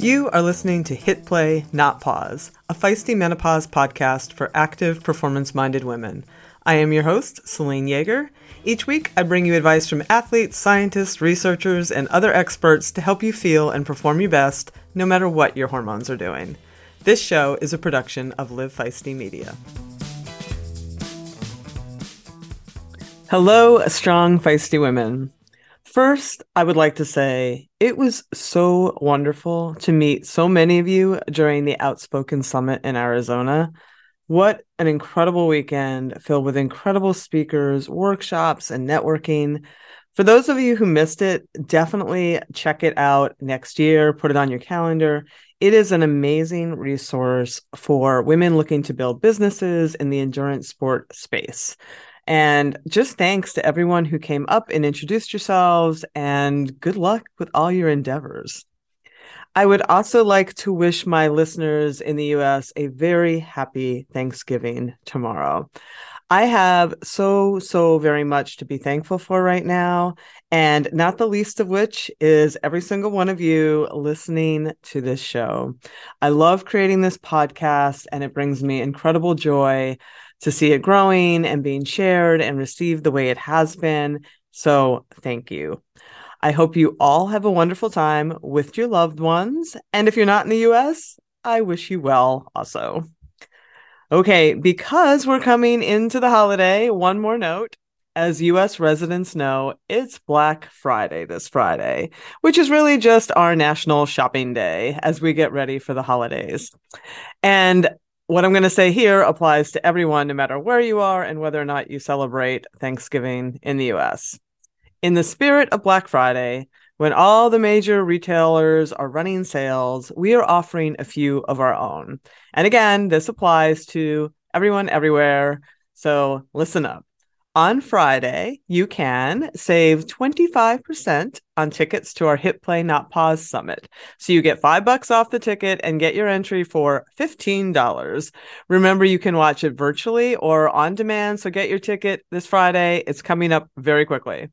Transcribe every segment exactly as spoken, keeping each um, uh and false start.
You are listening to Hit Play, Not Pause, a feisty menopause podcast for active, performance-minded women. I am your host, Selene Yeager. Each week, I bring you advice from athletes, scientists, researchers, and other experts to help you feel and perform your best, no matter what your hormones are doing. This show is a production of Live Feisty Media. Hello, strong, feisty women. First, I would like to say it was so wonderful to meet so many of you during the Outspoken Summit in Arizona. What an incredible weekend filled with incredible speakers, workshops, and networking. For those of you who missed it, definitely check it out next year. Put it on your calendar. It is an amazing resource for women looking to build businesses in the endurance sport space. And just thanks to everyone who came up and introduced yourselves, and good luck with all your endeavors. I would also like to wish my listeners in the U S a very happy Thanksgiving tomorrow. I have so, so very much to be thankful for right now, and not the least of which is every single one of you listening to this show. I love creating this podcast, and it brings me incredible joy to see it growing and being shared and received the way it has been. So thank you. I hope you all have a wonderful time with your loved ones. And if you're not in the U S, I wish you well also. Okay, because we're coming into the holiday, one more note. As U S residents know, it's Black Friday this Friday, which is really just our national shopping day as we get ready for the holidays. And what I'm going to say here applies to everyone, no matter where you are and whether or not you celebrate Thanksgiving in the U S. In the spirit of Black Friday, when all the major retailers are running sales, we are offering a few of our own. And again, this applies to everyone everywhere. So listen up. On Friday, you can save twenty-five percent on tickets to our Hit Play Not Pause Summit. So you get five bucks off the ticket and get your entry for fifteen dollars. Remember, you can watch it virtually or on demand. So get your ticket this Friday. It's coming up very quickly.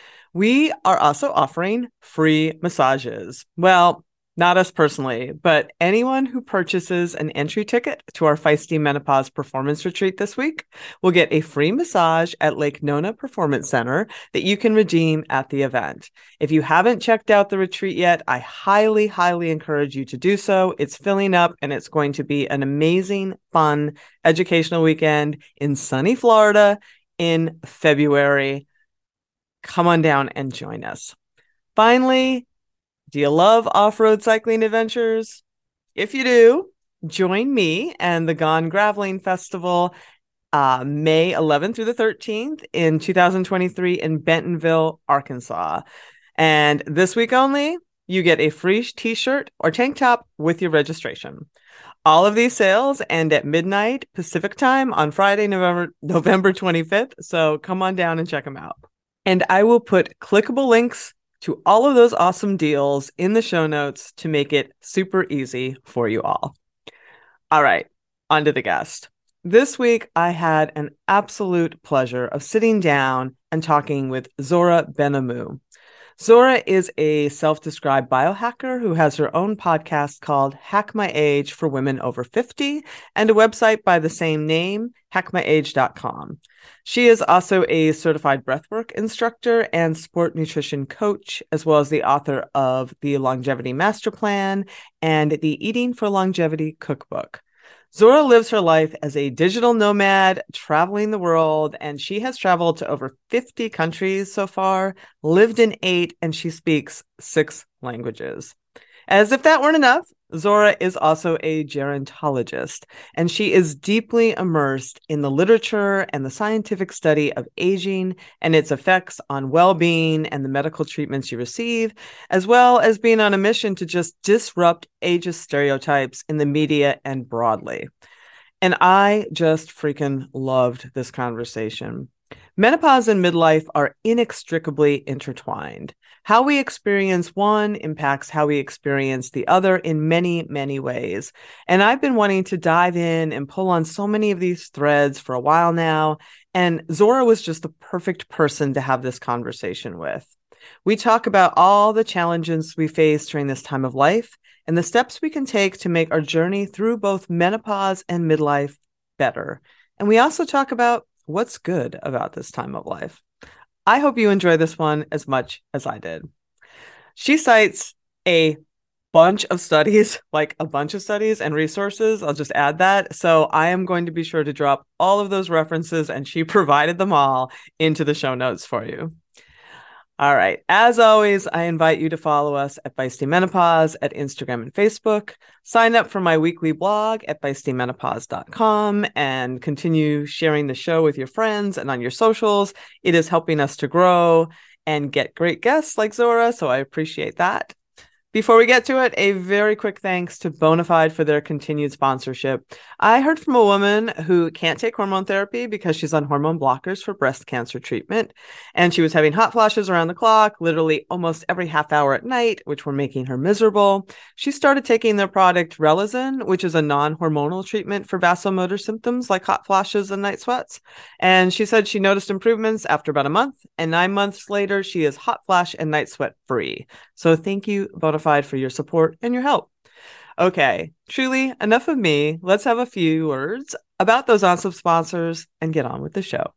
We are also offering free massages. Well, not us personally, but anyone who purchases an entry ticket to our Feisty Menopause Performance Retreat this week will get a free massage at Lake Nona Performance Center that you can redeem at the event. If you haven't checked out the retreat yet, I highly, highly encourage you to do so. It's filling up, and it's going to be an amazing, fun, educational weekend in sunny Florida in February. Come on down and join us. Finally, do you love off-road cycling adventures? If you do, join me and the Gone Graveling Festival uh, May eleventh through the thirteenth in two thousand twenty-three in Bentonville, Arkansas. And this week only, you get a free t-shirt or tank top with your registration. All of these sales end at midnight Pacific time on Friday, November, November twenty-fifth. So come on down and check them out. And I will put clickable links to all of those awesome deals in the show notes to make it super easy for you all. All right, on to the guest. This week, I had an absolute pleasure of sitting down and talking with Zohra Ben-Amou. Zohra is a self-described biohacker who has her own podcast called Hack My Age for Women Over fifty and a website by the same name, hack my age dot com. She is also a certified breathwork instructor and sport nutrition coach, as well as the author of the Longevity Master Plan and the Eating for Longevity cookbook. Zohra lives her life as a digital nomad, traveling the world, and she has traveled to over fifty countries so far, lived in eight, and she speaks six languages. As if that weren't enough, Zohra is also a gerontologist, and she is deeply immersed in the literature and the scientific study of aging and its effects on well-being and the medical treatments you receive, as well as being on a mission to just disrupt ageist stereotypes in the media and broadly. And I just freaking loved this conversation. Menopause and midlife are inextricably intertwined. How we experience one impacts how we experience the other in many, many ways. And I've been wanting to dive in and pull on so many of these threads for a while now. And Zohra was just the perfect person to have this conversation with. We talk about all the challenges we face during this time of life and the steps we can take to make our journey through both menopause and midlife better. And we also talk about what's good about this time of life. I hope you enjoy this one as much as I did. She cites a bunch of studies, like a bunch of studies and resources. I'll just add that. So I am going to be sure to drop all of those references, and she provided them all into the show notes for you. All right. As always, I invite you to follow us at Feisty Menopause at Instagram and Facebook. Sign up for my weekly blog at feisty menopause dot com and continue sharing the show with your friends and on your socials. It is helping us to grow and get great guests like Zora, so I appreciate that. Before we get to it, a very quick thanks to Bonafide for their continued sponsorship. I heard from a woman who can't take hormone therapy because she's on hormone blockers for breast cancer treatment, and she was having hot flashes around the clock, literally almost every half hour at night, which were making her miserable. She started taking their product Relazin, which is a non-hormonal treatment for vasomotor symptoms like hot flashes and night sweats. And she said she noticed improvements after about a month, and nine months later, she is hot flash and night sweat free. So thank you, Bonafide, for your support and your help. Okay, truly, enough of me. Let's have a few words about those awesome sponsors and get on with the show.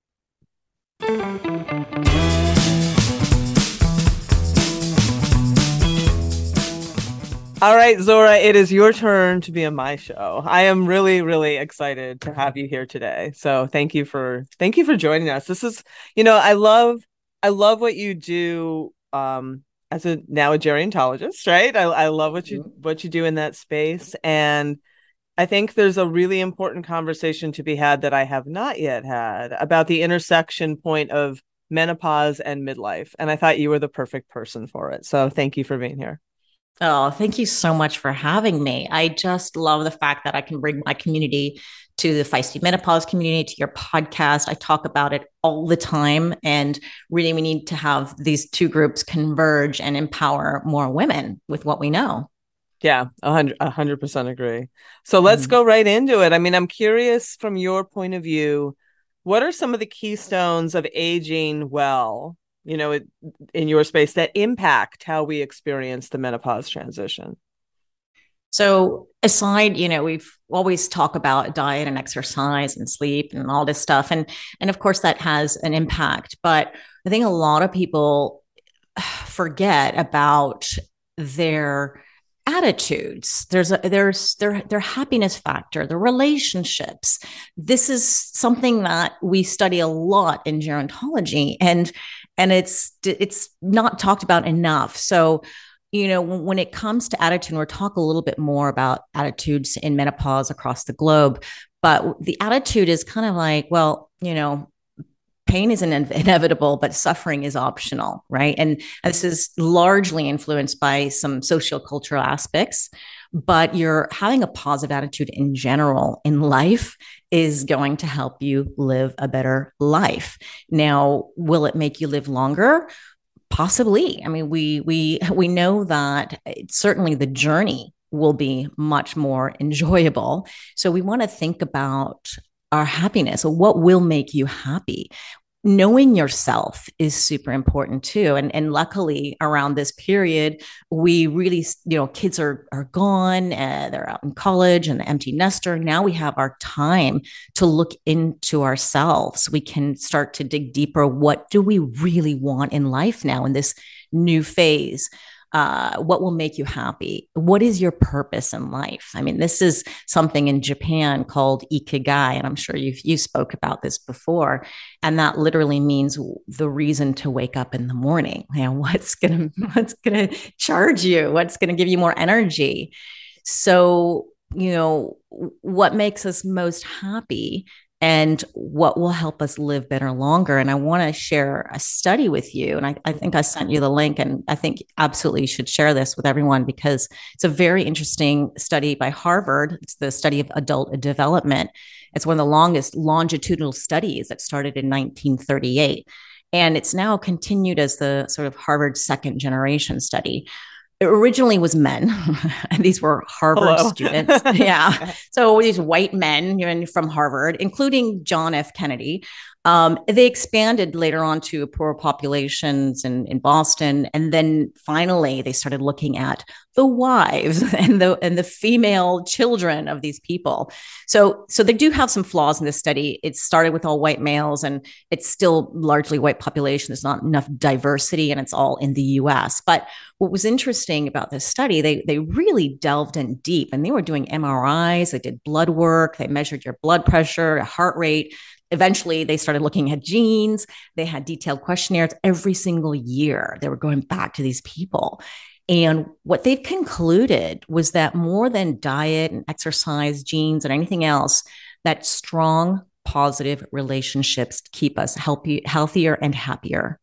All right, Zora, it is your turn to be on my show. I am really, really excited to have you here today. So thank you for thank you for joining us. This is, you know, I love I love what you do. Um, as a now a gerontologist, right? I, I love what you what you do in that space. And I think there's a really important conversation to be had that I have not yet had about the intersection point of menopause and midlife. And I thought you were the perfect person for it. So thank you for being here. Oh, thank you so much for having me. I just love the fact that I can bring my community to the Feisty Menopause community, to your podcast. I talk about it all the time. And really, we need to have these two groups converge and empower more women with what we know. Yeah, a hundred, a hundred percent agree. So let's mm. go right into it. I mean, I'm curious from your point of view, what are some of the keystones of aging well, you know, it, in your space that impact how we experience the menopause transition? So aside, you know, we've always talk about diet and exercise and sleep and all this stuff. And, and of course that has an impact, but I think a lot of people forget about their attitudes. There's a, there's their, their happiness factor, the relationships. This is something that we study a lot in gerontology, and, and it's, it's not talked about enough. So, you know, when it comes to attitude, we'll talk a little bit more about attitudes in menopause across the globe, but the attitude is kind of like, well, you know, pain is inevitable, but suffering is optional, right? And this is largely influenced by some sociocultural aspects, but you're having a positive attitude in general in life is going to help you live a better life. Now, will it make you live longer? Possibly. I mean, we we we know that certainly the journey will be much more enjoyable. So we want to think about our happiness. What will make you happy? Knowing yourself is super important too. And, and luckily around this period, we really, you know, kids are, are gone, uh, they're out in college and the empty nester. Now we have our time to look into ourselves. We can start to dig deeper. What do we really want in life now in this new phase? Uh, what will make you happy? What is your purpose in life? I mean, this is something in Japan called ikigai, and I'm sure you've you spoke about this before. And that literally means the reason to wake up in the morning. You know, what's gonna what's gonna charge you? What's gonna give you more energy? So, you know, what makes us most happy and what will help us live better longer. And I want to share a study with you. And I, I think I sent you the link, and I think absolutely you should share this with everyone because it's a very interesting study by Harvard. It's the study of adult development. It's one of the longest longitudinal studies that started in nineteen thirty-eight. And it's now continued as the sort of Harvard second generation study. It originally was men, and these were Harvard Hello. students. Yeah. So these white men, you know, from Harvard, including John F. Kennedy. Um, they expanded later on to poorer populations in, in Boston. And then finally, they started looking at the wives and the and the female children of these people. So so they do have some flaws in this study. It started with all white males, and it's still largely white population. There's not enough diversity, and it's all in the U S. But what was interesting about this study, they they really delved in deep, and they were doing M R Is, they did blood work, they measured your blood pressure, heart rate. Eventually, they started looking at genes. They had detailed questionnaires every single year. They were going back to these people. And what they've concluded was that more than diet and exercise, genes, and anything else, that strong, positive relationships keep us healthy, healthier and happier.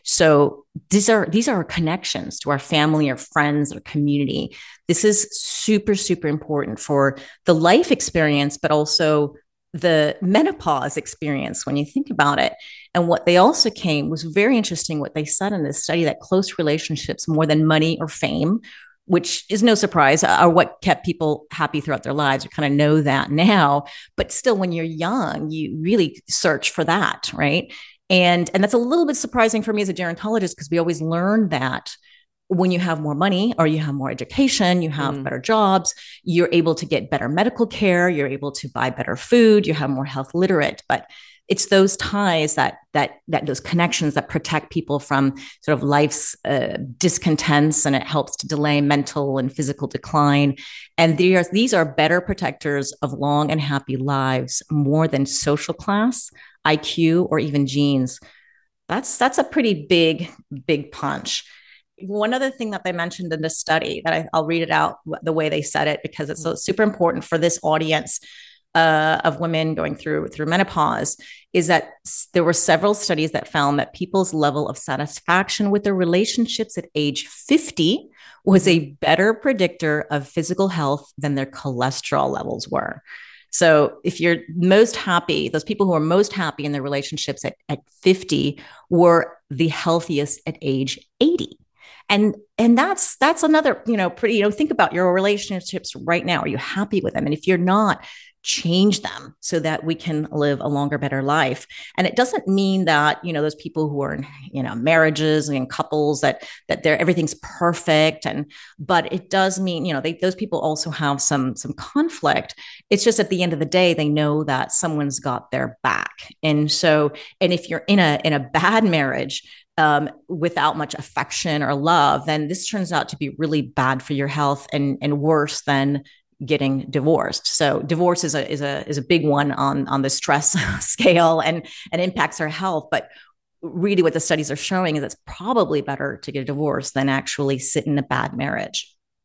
So these are these are connections to our family, our friends, our community. This is super, super important for the life experience, but also the menopause experience when you think about it. And what they also came was very interesting. What they said in this study, that close relationships more than money or fame, which is no surprise, are what kept people happy throughout their lives. You kind of know that now, but still when you're young, you really search for that, right? And, and that's a little bit surprising for me as a gerontologist, because we always learn that when you have more money or you have more education, you have mm. better jobs, you're able to get better medical care, you're able to buy better food, you have more health literate. But it's those ties that that that those connections that protect people from sort of life's uh, discontents, and it helps to delay mental and physical decline. And they are, these are better protectors of long and happy lives more than social class, I Q, or even genes. That's that's a pretty big, big punch. One other thing that they mentioned in this study that I, I'll read it out the way they said it, because it's so super important for this audience uh, of women going through through menopause, is that there were several studies that found that people's level of satisfaction with their relationships at age fifty was a better predictor of physical health than their cholesterol levels were. So if you're most happy, those people who are most happy in their relationships at, at fifty were the healthiest at age eighty. And and that's that's another, you know, pretty, you know, think about your relationships right now. Are you happy with them? And if you're not, change them so that we can live a longer, better life. And it doesn't mean that, you know, those people who are in, you know, marriages and couples that that they're everything's perfect. And but it does mean, you know, they, those people also have some some conflict. It's just at the end of the day, they know that someone's got their back. And so, and if you're in a in a bad marriage, Um, without much affection or love, then this turns out to be really bad for your health, and and worse than getting divorced. So divorce is a is a is a big one on on the stress scale, and and impacts our health. But really, what the studies are showing is it's probably better to get a divorce than actually sit in a bad marriage.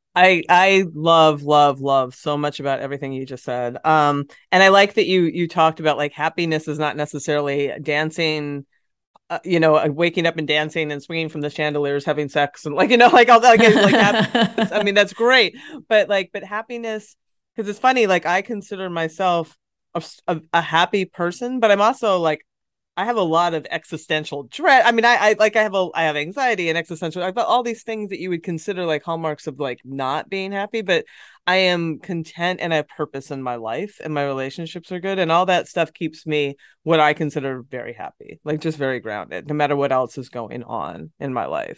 I I love love love so much about everything you just said. Um, and I like that you you talked about like happiness is not necessarily dancing. Uh, you know, uh, waking up and dancing and swinging from the chandeliers, having sex, and like, you know, like all that. Like, like happiness, I mean, that's great, but like, but happiness, because it's funny. Like, I consider myself a, a, a happy person, but I'm also like, I have a lot of existential dread. I mean, I, I like I have a I have anxiety and existential. I've got all these things that you would consider like hallmarks of like not being happy, but I am content and I have purpose in my life, and my relationships are good, and all that stuff keeps me what I consider very happy, like just very grounded, no matter what else is going on in my life.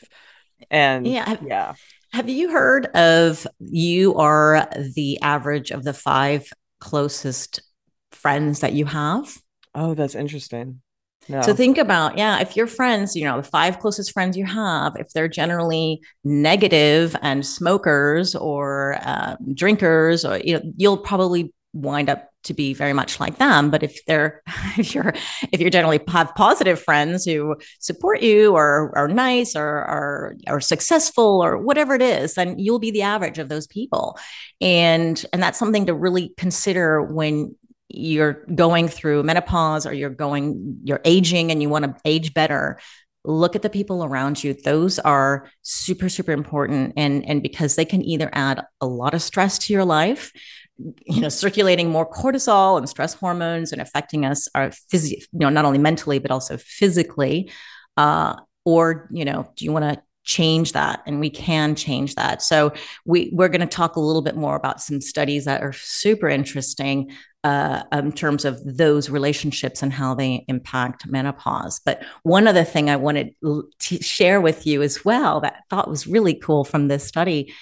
And yeah, have, yeah. Have you heard of you are the average of the five closest friends that you have? Oh, that's interesting. No. So think about, yeah, if your friends, you know, the five closest friends you have, if they're generally negative and smokers or um, drinkers, or, you know, you'll probably wind up to be very much like them. But if they're, if you're, if you're generally have positive friends who support you or are nice or are, are successful or whatever it is, then you'll be the average of those people. And, and that's something to really consider when you're going through menopause, or you're going, you're aging and you want to age better. Look at the people around you. Those are super, super important. And, and because they can either add a lot of stress to your life, you know, circulating more cortisol and stress hormones and affecting us, our phys- you know, not only mentally, but also physically. Uh, or, you know, do you want to change that? And we can change that. So we, we're going to talk a little bit more about some studies that are super interesting uh, in terms of those relationships and how they impact menopause. But one other thing I wanted to share with you as well that I thought was really cool from this study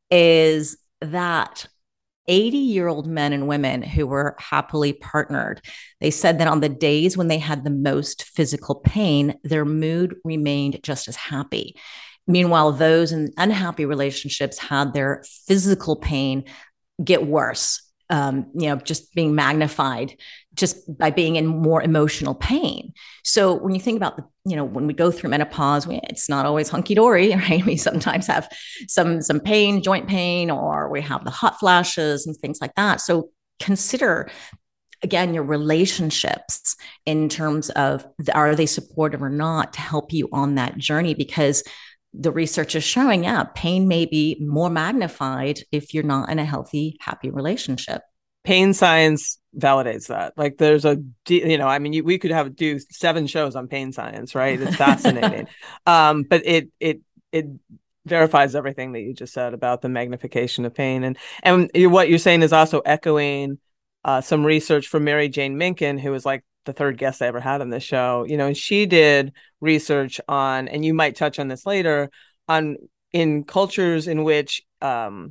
is that eighty year old men and women who were happily partnered, they said that on the days when they had the most physical pain, their mood remained just as happy. Meanwhile, those in unhappy relationships had their physical pain get worse, um, you know, just being magnified just by being in more emotional pain. So when you think about the, you know, when we go through menopause, we, it's not always hunky dory, right? We sometimes have some some pain, joint pain, or we have the hot flashes and things like that. So consider again your relationships in terms of are they supportive or not to help you on that journey, because the research is showing, yeah, pain may be more magnified if you're not in a healthy, happy relationship. Pain science validates that. Like there's a, you know, I mean, you, we could have do seven shows on pain science, right? It's fascinating. um, but it, it, it verifies everything that you just said about the magnification of pain. And, and what you're saying is also echoing uh, some research from Mary Jane Minkin, who was like the third guest I ever had on this show, you know, and she did research on, and you might touch on this later, on in cultures in which um,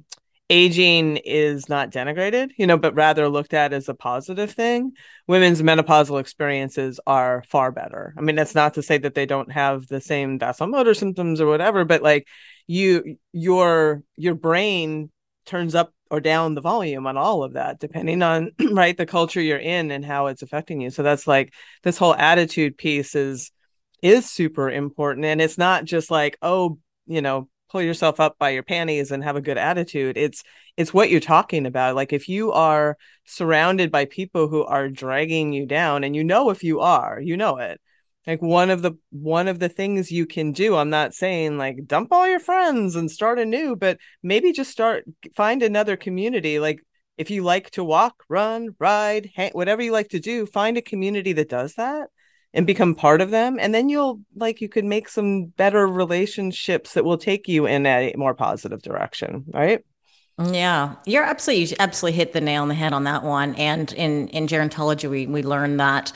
aging is not denigrated, you know, but rather looked at as a positive thing. Women's menopausal experiences are far better. I mean, that's not to say that they don't have the same vasomotor symptoms or whatever, but like you, your, your brain turns up or down the volume on all of that, depending on, right, the culture you're in and how it's affecting you. So that's like, this whole attitude piece is, is super important. And it's not just like, oh, you know, pull yourself up by your panties and have a good attitude. It's, it's what you're talking about. Like if you are surrounded by people who are dragging you down, and you know, if you are, you know it, like one of the, one of the things you can do, I'm not saying like dump all your friends and start anew, but maybe just start, find another community. Like if you like to walk, run, ride, hang, whatever you like to do, find a community that does that and become part of them. And then you'll like, you could make some better relationships that will take you in a more positive direction. Right. Yeah, you're absolutely, you absolutely hit the nail on the head on that one. And in, in gerontology, we, we learned that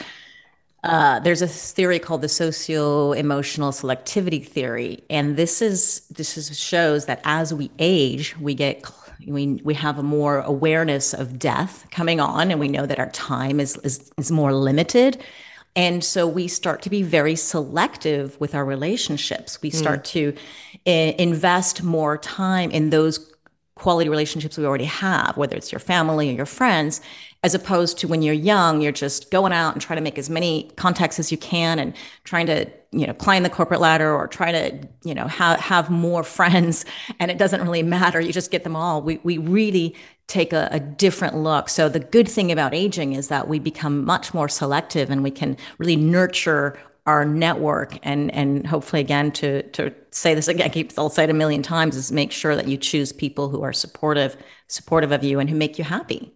uh, there's a theory called the socio-emotional selectivity theory. And this is, this is shows that as we age, we get, we, we have a more awareness of death coming on, and we know that our time is, is, is more limited. And so we start to be very selective with our relationships. We start mm. to I- invest more time in those quality relationships we already have, whether it's your family or your friends, as opposed to when you're young, you're just going out and trying to make as many contacts as you can and trying to, you know, climb the corporate ladder or try to, you know, have, have more friends. And it doesn't really matter. You just get them all. We, we really take a, a different look. So the good thing about aging is that we become much more selective, and we can really nurture our network. And and hopefully, again, to to say this again, keep I'll say it a million times, is make sure that you choose people who are supportive, supportive of you and who make you happy.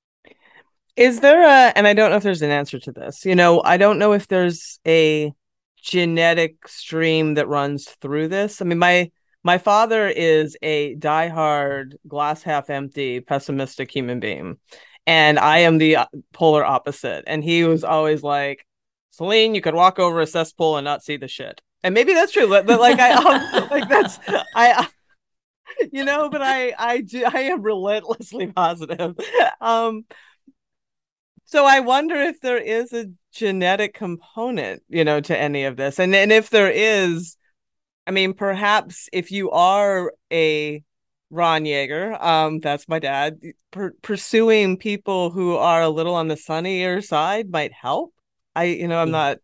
Is there a, and I don't know if there's an answer to this, you know, I don't know if there's a genetic stream that runs through this. I mean, my my father is a diehard glass half empty, pessimistic human being. And I am the polar opposite. And he was always like, Celine, you could walk over a cesspool and not see the shit. And maybe that's true. But like I um, like that's I you know, but I I do I am relentlessly positive. Um so I wonder if there is a genetic component, you know, to any of this. And and if there is, I mean, perhaps if you are a Ron Yeager, um, that's my dad, per- pursuing people who are a little on the sunnier side might help. I, you know, I'm not.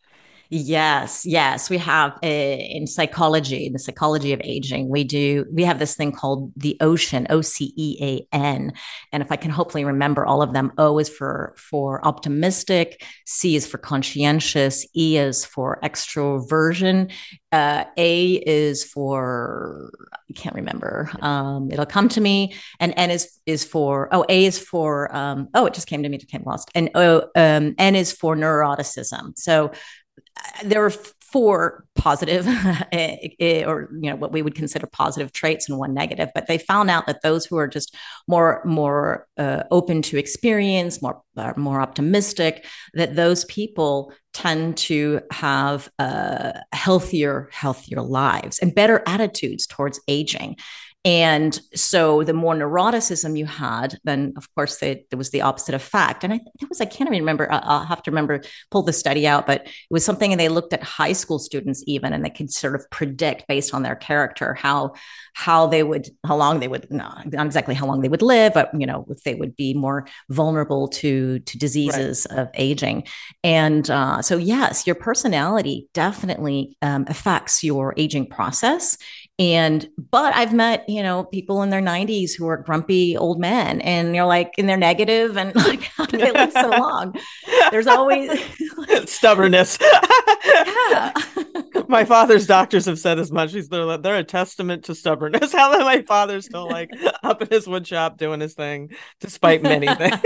Yes, yes, we have a, in psychology, in the psychology of aging, we do, we have this thing called the OCEAN, O C E A N. And if I can hopefully remember all of them, O is for, for optimistic, C is for conscientious, E is for extroversion, uh, A is for, I can't remember, um, it'll come to me, and N is, is for, oh, A is for, um, oh, it just came to me, it came lost, and O, um, N is for neuroticism. So there are four positive or, you know, what we would consider positive traits and one negative, but they found out that those who are just more more uh, open to experience, more uh, more optimistic, that those people tend to have uh, healthier healthier lives and better attitudes towards aging. And so the more neuroticism you had, then of course they, there was the opposite effect. And I think it was, I can't even remember, I'll have to remember, pull the study out, but it was something, and they looked at high school students even, and they could sort of predict based on their character, how, how they would, how long they would, no, not exactly how long they would live, but, you know, if they would be more vulnerable to, to diseases right. of aging. And uh, so, yes, your personality definitely um, affects your aging process. And, but I've met, you know, people in their nineties who are grumpy old men, and you're like, and they're negative, and like, how do they live so long? There's always like, stubbornness. Yeah. My father's doctors have said as much. He's they're, they're a testament to stubbornness. How that my father's still like up in his wood shop doing his thing, despite many things.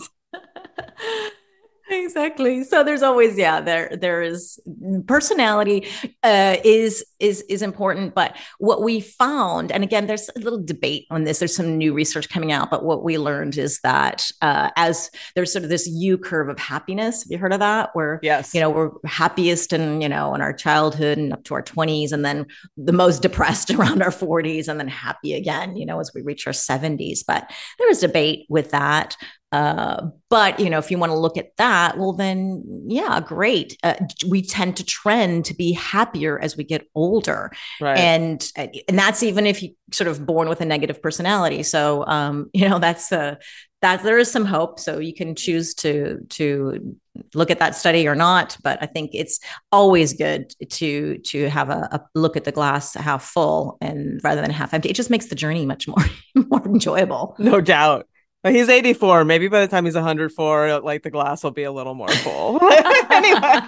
Exactly. So there's always, yeah, there, there is personality uh, is, is, is important. But what we found, and again, there's a little debate on this, there's some new research coming out, but what we learned is that uh, as there's sort of this U curve of happiness. Have you heard of that? Where, yes, you know, we're happiest in, you know, in our childhood and up to our twenties, and then the most depressed around our forties, and then happy again, you know, as we reach our seventies. But there was debate with that. Uh, but, you know, if you want to look at that, well, then, yeah, great. Uh, we tend to trend to be happier as we get older. Right. And, and that's even if you sort of born with a negative personality. So, um, you know, that's, uh, that there is some hope. So you can choose to, to look at that study or not. But I think it's always good to, to have a, a look at the glass half full, and rather than half empty. It just makes the journey much more, more enjoyable. No doubt. He's eighty-four. Maybe by the time he's one hundred four, like the glass will be a little more full. Anyway,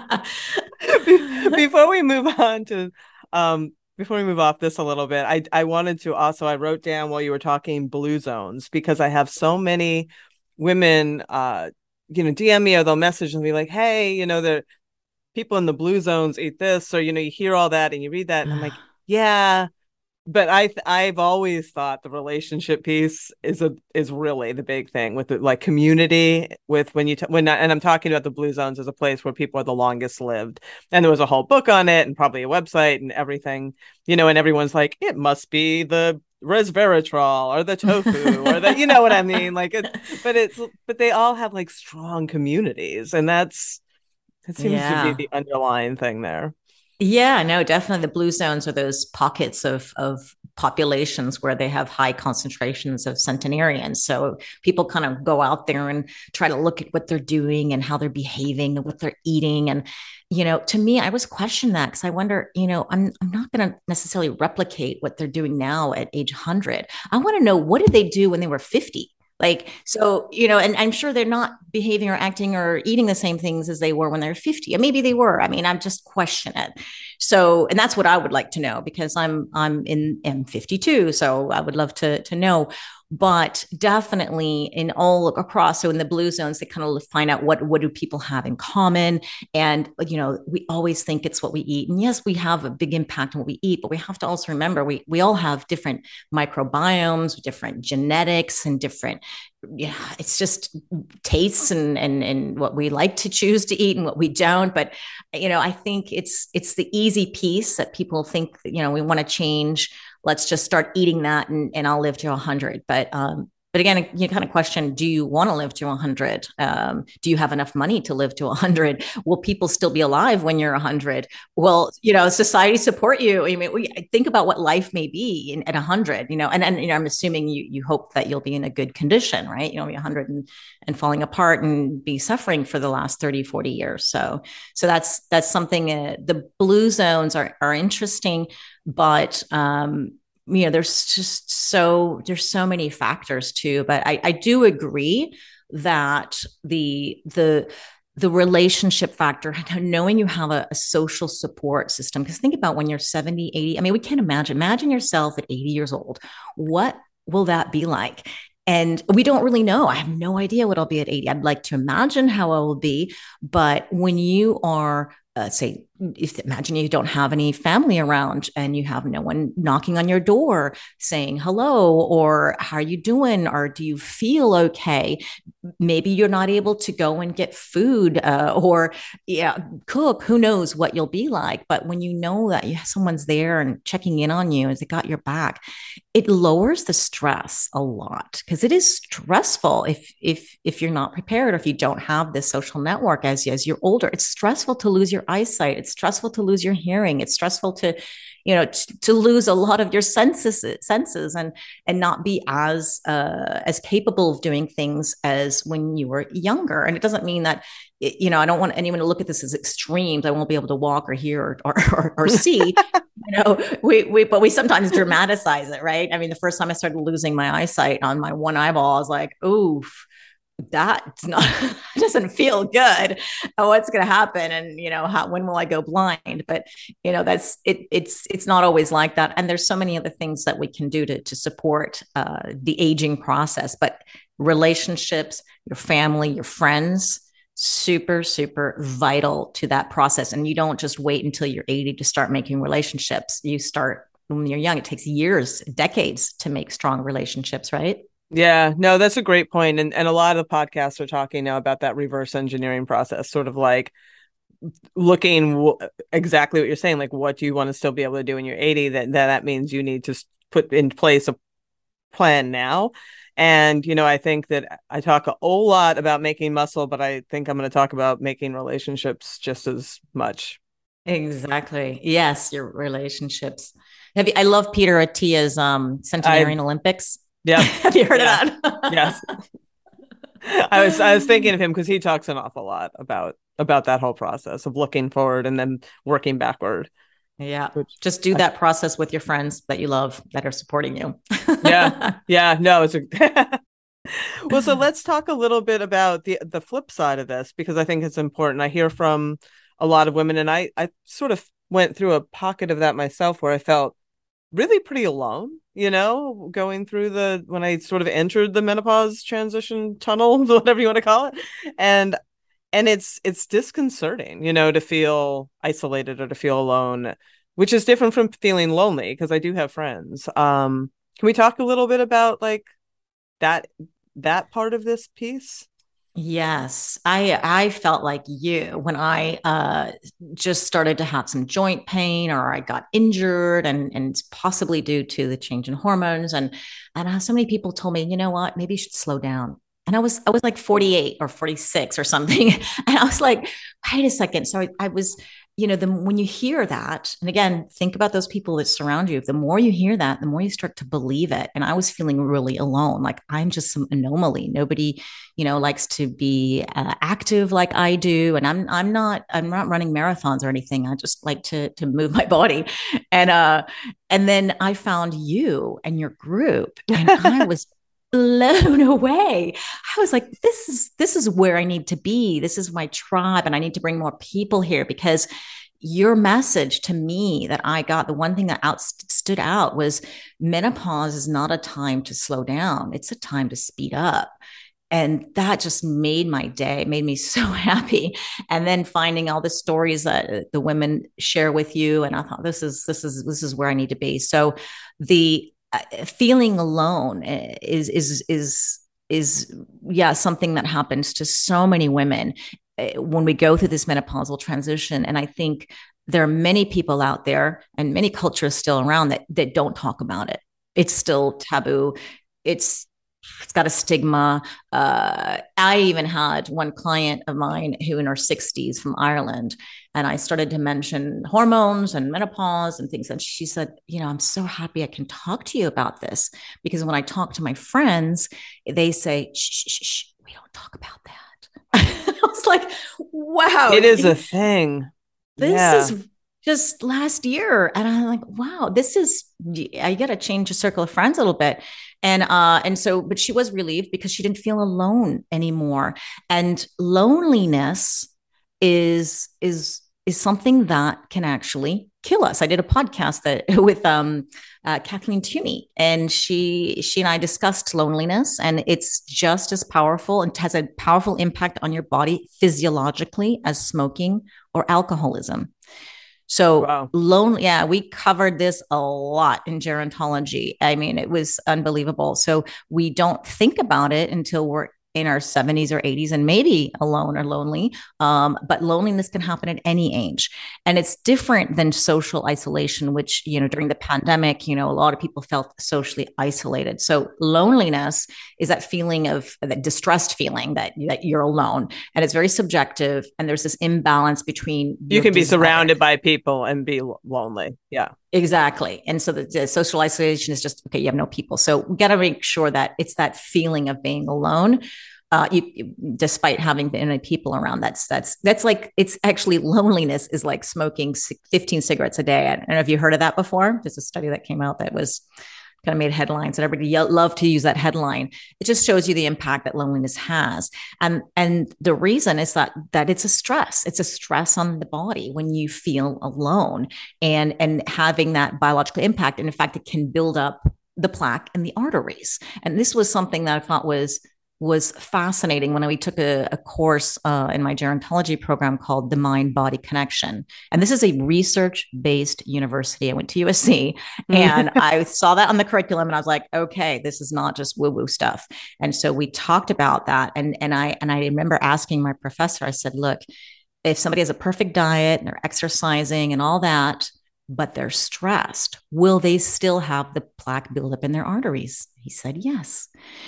before we move on to, um, before we move off this a little bit, I I wanted to also, I wrote down while you were talking blue zones, because I have so many women, uh, you know, D M me or they'll message and be like, hey, you know, the people in the blue zones eat this, or, you know, you hear all that and you read that, and I'm like, yeah. But I, I've always thought the relationship piece is a is really the big thing with the, like, community. With when you t- when and I'm talking about the blue zones as a place where people are the longest lived, and there was a whole book on it, and probably a website and everything, you know. And everyone's like, it must be the resveratrol or the tofu or the, you know what I mean? Like, it, but it's but they all have like strong communities, and that's that seems yeah. to be the underlying thing there. Yeah, no, definitely. The blue zones are those pockets of, of populations where they have high concentrations of centenarians. So people kind of go out there and try to look at what they're doing and how they're behaving and what they're eating. And, you know, to me, I was questioning that because I wonder, you know, I'm, I'm not going to necessarily replicate what they're doing now at age one hundred. I want to know, what did they do when they were fifty? Like, so, you know, and I'm sure they're not behaving or acting or eating the same things as they were when they're fifty. And maybe they were. I mean, I'm just questioning it. So, and that's what I would like to know, because I'm, I'm in, am fifty-two. So I would love to, to know. But definitely in all across, so in the blue zones, they kind of find out what, what do people have in common. And, you know, we always think it's what we eat. And yes, we have a big impact on what we eat, but we have to also remember we, we all have different microbiomes, different genetics, and different, yeah, it's just tastes and, and, and what we like to choose to eat and what we don't. But, you know, I think it's, it's the easy piece that people think, you know, we want to change. Let's just start eating that, and, and I'll live to one hundred. But um, but again, you kind of question, do you want to live to one hundred? Um, do you have enough money to live to one hundred? Will people still be alive when you're one hundred? Will, you know, society support you? I mean, we think about what life may be in, at one hundred, you know, and, and you know, I'm assuming you you hope that you'll be in a good condition, right? You know, be one hundred and, and falling apart and be suffering for the last thirty, forty years. So so that's that's something, uh, the blue zones are are interesting. But, um, you know, there's just so, there's so many factors too, but I, I do agree that the, the, the relationship factor, knowing you have a, a social support system, because think about when you're seventy, eighty, I mean, we can't imagine, imagine yourself at eighty years old. What will that be like? And we don't really know. I have no idea what I'll be at eighty. I'd like to imagine how I will be, but when you are, uh, say, if imagine you don't have any family around and you have no one knocking on your door saying hello or how are you doing or do you feel okay? Maybe you're not able to go and get food uh, or yeah, cook. Who knows what you'll be like? But when you know that you have someone's there and checking in on you, as they got your back, it lowers the stress a lot because it is stressful if if if you're not prepared or if you don't have this social network as as you're older. It's stressful to lose your eyesight. It's stressful to lose your hearing. It's stressful to, you know, t- to lose a lot of your senses senses and and not be as uh, as capable of doing things as when you were younger. And it doesn't mean that, you know, I don't want anyone to look at this as extremes. I won't be able to walk or hear or or, or, or see. You know, we we but we sometimes dramatize it, right? I mean, the first time I started losing my eyesight on my one eyeball, I was like, oof, that's not doesn't feel good. What's going to happen? And you know, how when will I go blind? But you know, that's it. It's it's not always like that. And there's so many other things that we can do to to support uh, the aging process. But relationships, your family, your friends, super, super vital to that process. And you don't just wait until you're eighty to start making relationships. You start when you're young. It takes years, decades to make strong relationships, right? Yeah, no, that's a great point. And and a lot of the podcasts are talking now about that reverse engineering process, sort of like looking w- exactly what you're saying, like what do you want to still be able to do when you're eighty? That that, that means you need to put in place a plan now. And, you know, I think that I talk a whole lot about making muscle, but I think I'm going to talk about making relationships just as much. Exactly. Yes, your relationships. Have you, I love Peter Attia's um, I, Centenarian Olympics. yep. Have you heard Yeah. of that? Yes. I was I was thinking of him because he talks an awful lot about about that whole process of looking forward and then working backward. Yeah. Which Just do I, that process with your friends that you love that are supporting you. yeah, yeah, no, it's a well, so let's talk a little bit about the the flip side of this because I think it's important. I hear from a lot of women, and I I sort of went through a pocket of that myself where I felt really pretty alone, you know, going through the when I sort of entered the menopause transition tunnel, whatever you want to call it. And and it's it's disconcerting, you know, to feel isolated or to feel alone, which is different from feeling lonely because I do have friends. Um, can we talk a little bit about like that that part of this piece? Yes, I I felt like you when I uh, just started to have some joint pain or I got injured and and it's possibly due to the change in hormones and and uh, so many people told me, you know what, maybe you should slow down. And I was I was like forty-eight or forty-six or something, and I was like, wait a second. So I, I was, you know, the when you hear that, and again, think about those people that surround you. The more you hear that, the more you start to believe it. And I was feeling really alone, like I'm just some anomaly. Nobody, you know, likes to be uh, active like I do, and I'm I'm not I'm not running marathons or anything. I just like to to move my body, and uh, and then I found you and your group, and I was blown away. I was like, this is this is where I need to be. This is my tribe, and I need to bring more people here because your message to me that I got, the one thing that out stood out was menopause is not a time to slow down. It's a time to speed up. And that just made my day, made me so happy. And then finding all the stories that the women share with you. And I thought, this is, this is, this is where I need to be. So the uh, feeling alone is, is, is, is, yeah, something that happens to so many women when we go through this menopausal transition. And I think there are many people out there and many cultures still around that, that don't talk about it. It's still taboo. It's, it's got a stigma. Uh, I even had one client of mine who in her sixties from Ireland, and I started to mention hormones and menopause and things. And she said, you know, I'm so happy I can talk to you about this because when I talk to my friends, they say, shh, shh, shh, we don't talk about that. I was like, wow. It is a thing. This Yeah. is just last year. And I'm like, wow, this is, I got to change your circle of friends a little bit. And, uh, and so, but she was relieved because she didn't feel alone anymore. And loneliness is, is, is something that can actually kill us. I did a podcast that with um, uh, Kathleen Toomey, and she she and I discussed loneliness, and it's just as powerful and has a powerful impact on your body physiologically as smoking or alcoholism. So Wow. lonely, yeah, we covered this a lot in gerontology. I mean, it was unbelievable. So we don't think about it until we're in our seventies or eighties and maybe alone or lonely. Um, but loneliness can happen at any age. And it's different than social isolation, which, you know, during the pandemic, you know, a lot of people felt socially isolated. So loneliness is that feeling of that distressed feeling that, that you're alone. And it's very subjective. And there's this imbalance between You can be desire. surrounded by people and be lonely. Yeah. Exactly. And so the, the social isolation is just, okay, you have no people. So we got to make sure that it's that feeling of being alone. Uh, you, despite having many people around, that's that's that's like it's actually loneliness is like smoking fifteen cigarettes a day. I don't know if you heard of that before. There's a study that came out that was kind of made headlines, and everybody loved to use that headline. It just shows you the impact that loneliness has, and and the reason is that that it's a stress. It's a stress on the body when you feel alone, and and having that biological impact. And in fact, it can build up the plaque in the arteries. And this was something that I thought was was fascinating when we took a, a course uh, in my gerontology program called The Mind Body Connection. And this is a research based university. I went to U S C and I saw that on the curriculum and I was like, okay, this is not just woo woo stuff. And so we talked about that. And, and I, and I remember asking my professor, I said, look, if somebody has a perfect diet and they're exercising and all that, but they're stressed, will they still have the plaque buildup in their arteries? He said, yes.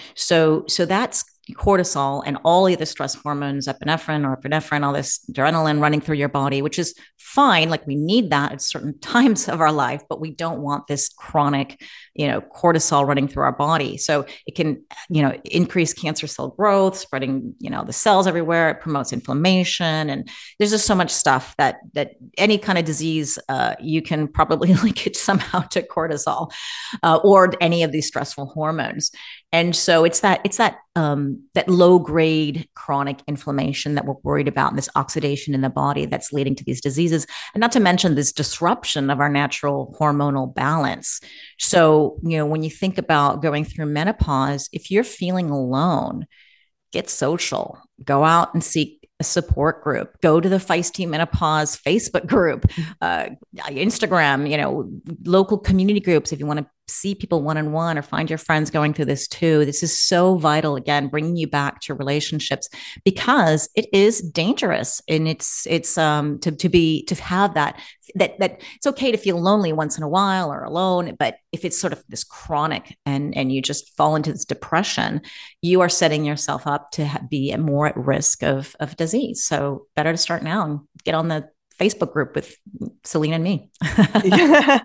So, so that's cortisol and all of the stress hormones, epinephrine or epinephrine, all this adrenaline running through your body, which is fine. Like we need that at certain times of our life, but we don't want this chronic, you know, cortisol running through our body. So it can, you know, increase cancer cell growth, spreading, you know, the cells everywhere. It promotes inflammation. And there's just so much stuff that, that any kind of disease, uh, you can probably link it somehow to cortisol uh, or any of these stressful hormones. And so it's that, it's that, um, that low grade chronic inflammation that we're worried about, and this oxidation in the body that's leading to these diseases. And not to mention this disruption of our natural hormonal balance. So, you know, when you think about going through menopause, if you're feeling alone, get social, go out and seek a support group, go to the Feisty Menopause Facebook group, uh, Instagram, you know, local community groups. If you want to see people one-on-one or find your friends going through this too, this is so vital. Again, bringing you back to relationships because it is dangerous. And it's, it's, um, to, to be, to have that, that, that it's okay to feel lonely once in a while or alone, but if it's sort of this chronic and, and you just fall into this depression, you are setting yourself up to ha- be more at risk of, of disease. So better to start now and get on the Facebook group with Celine and me. Yeah.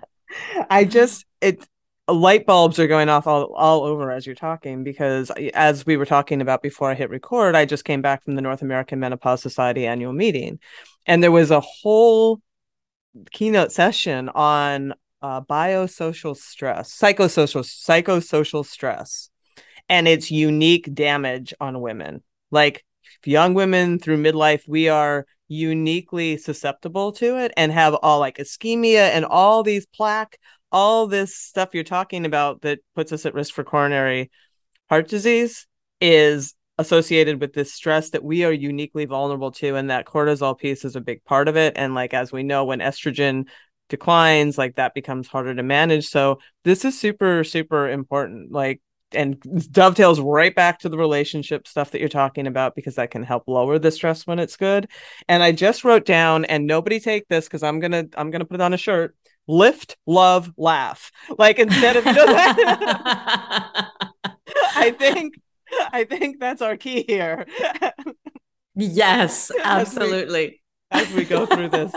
I just, it, light bulbs are going off all, all over as you're talking, because as we were talking about before I hit record, I just came back from the North American Menopause Society annual meeting. And there was a whole keynote session on uh, biosocial stress, psychosocial, psychosocial stress, and its unique damage on women. Like young women through midlife, we are uniquely susceptible to it and have all like ischemia and all these plaque, all this stuff you're talking about that puts us at risk for coronary heart disease is associated with this stress that we are uniquely vulnerable to. And that cortisol piece is a big part of it. And like, as we know, when estrogen declines, like that becomes harder to manage. So this is super, super important. Like, and dovetails right back to the relationship stuff that you're talking about, because that can help lower the stress when it's good. And I just wrote down, and nobody take this because I'm going to, I'm going to put it on a shirt. Lift, love, laugh. Like instead of, you know, I think, I think that's our key here. Yes, absolutely. As we, as we go through this.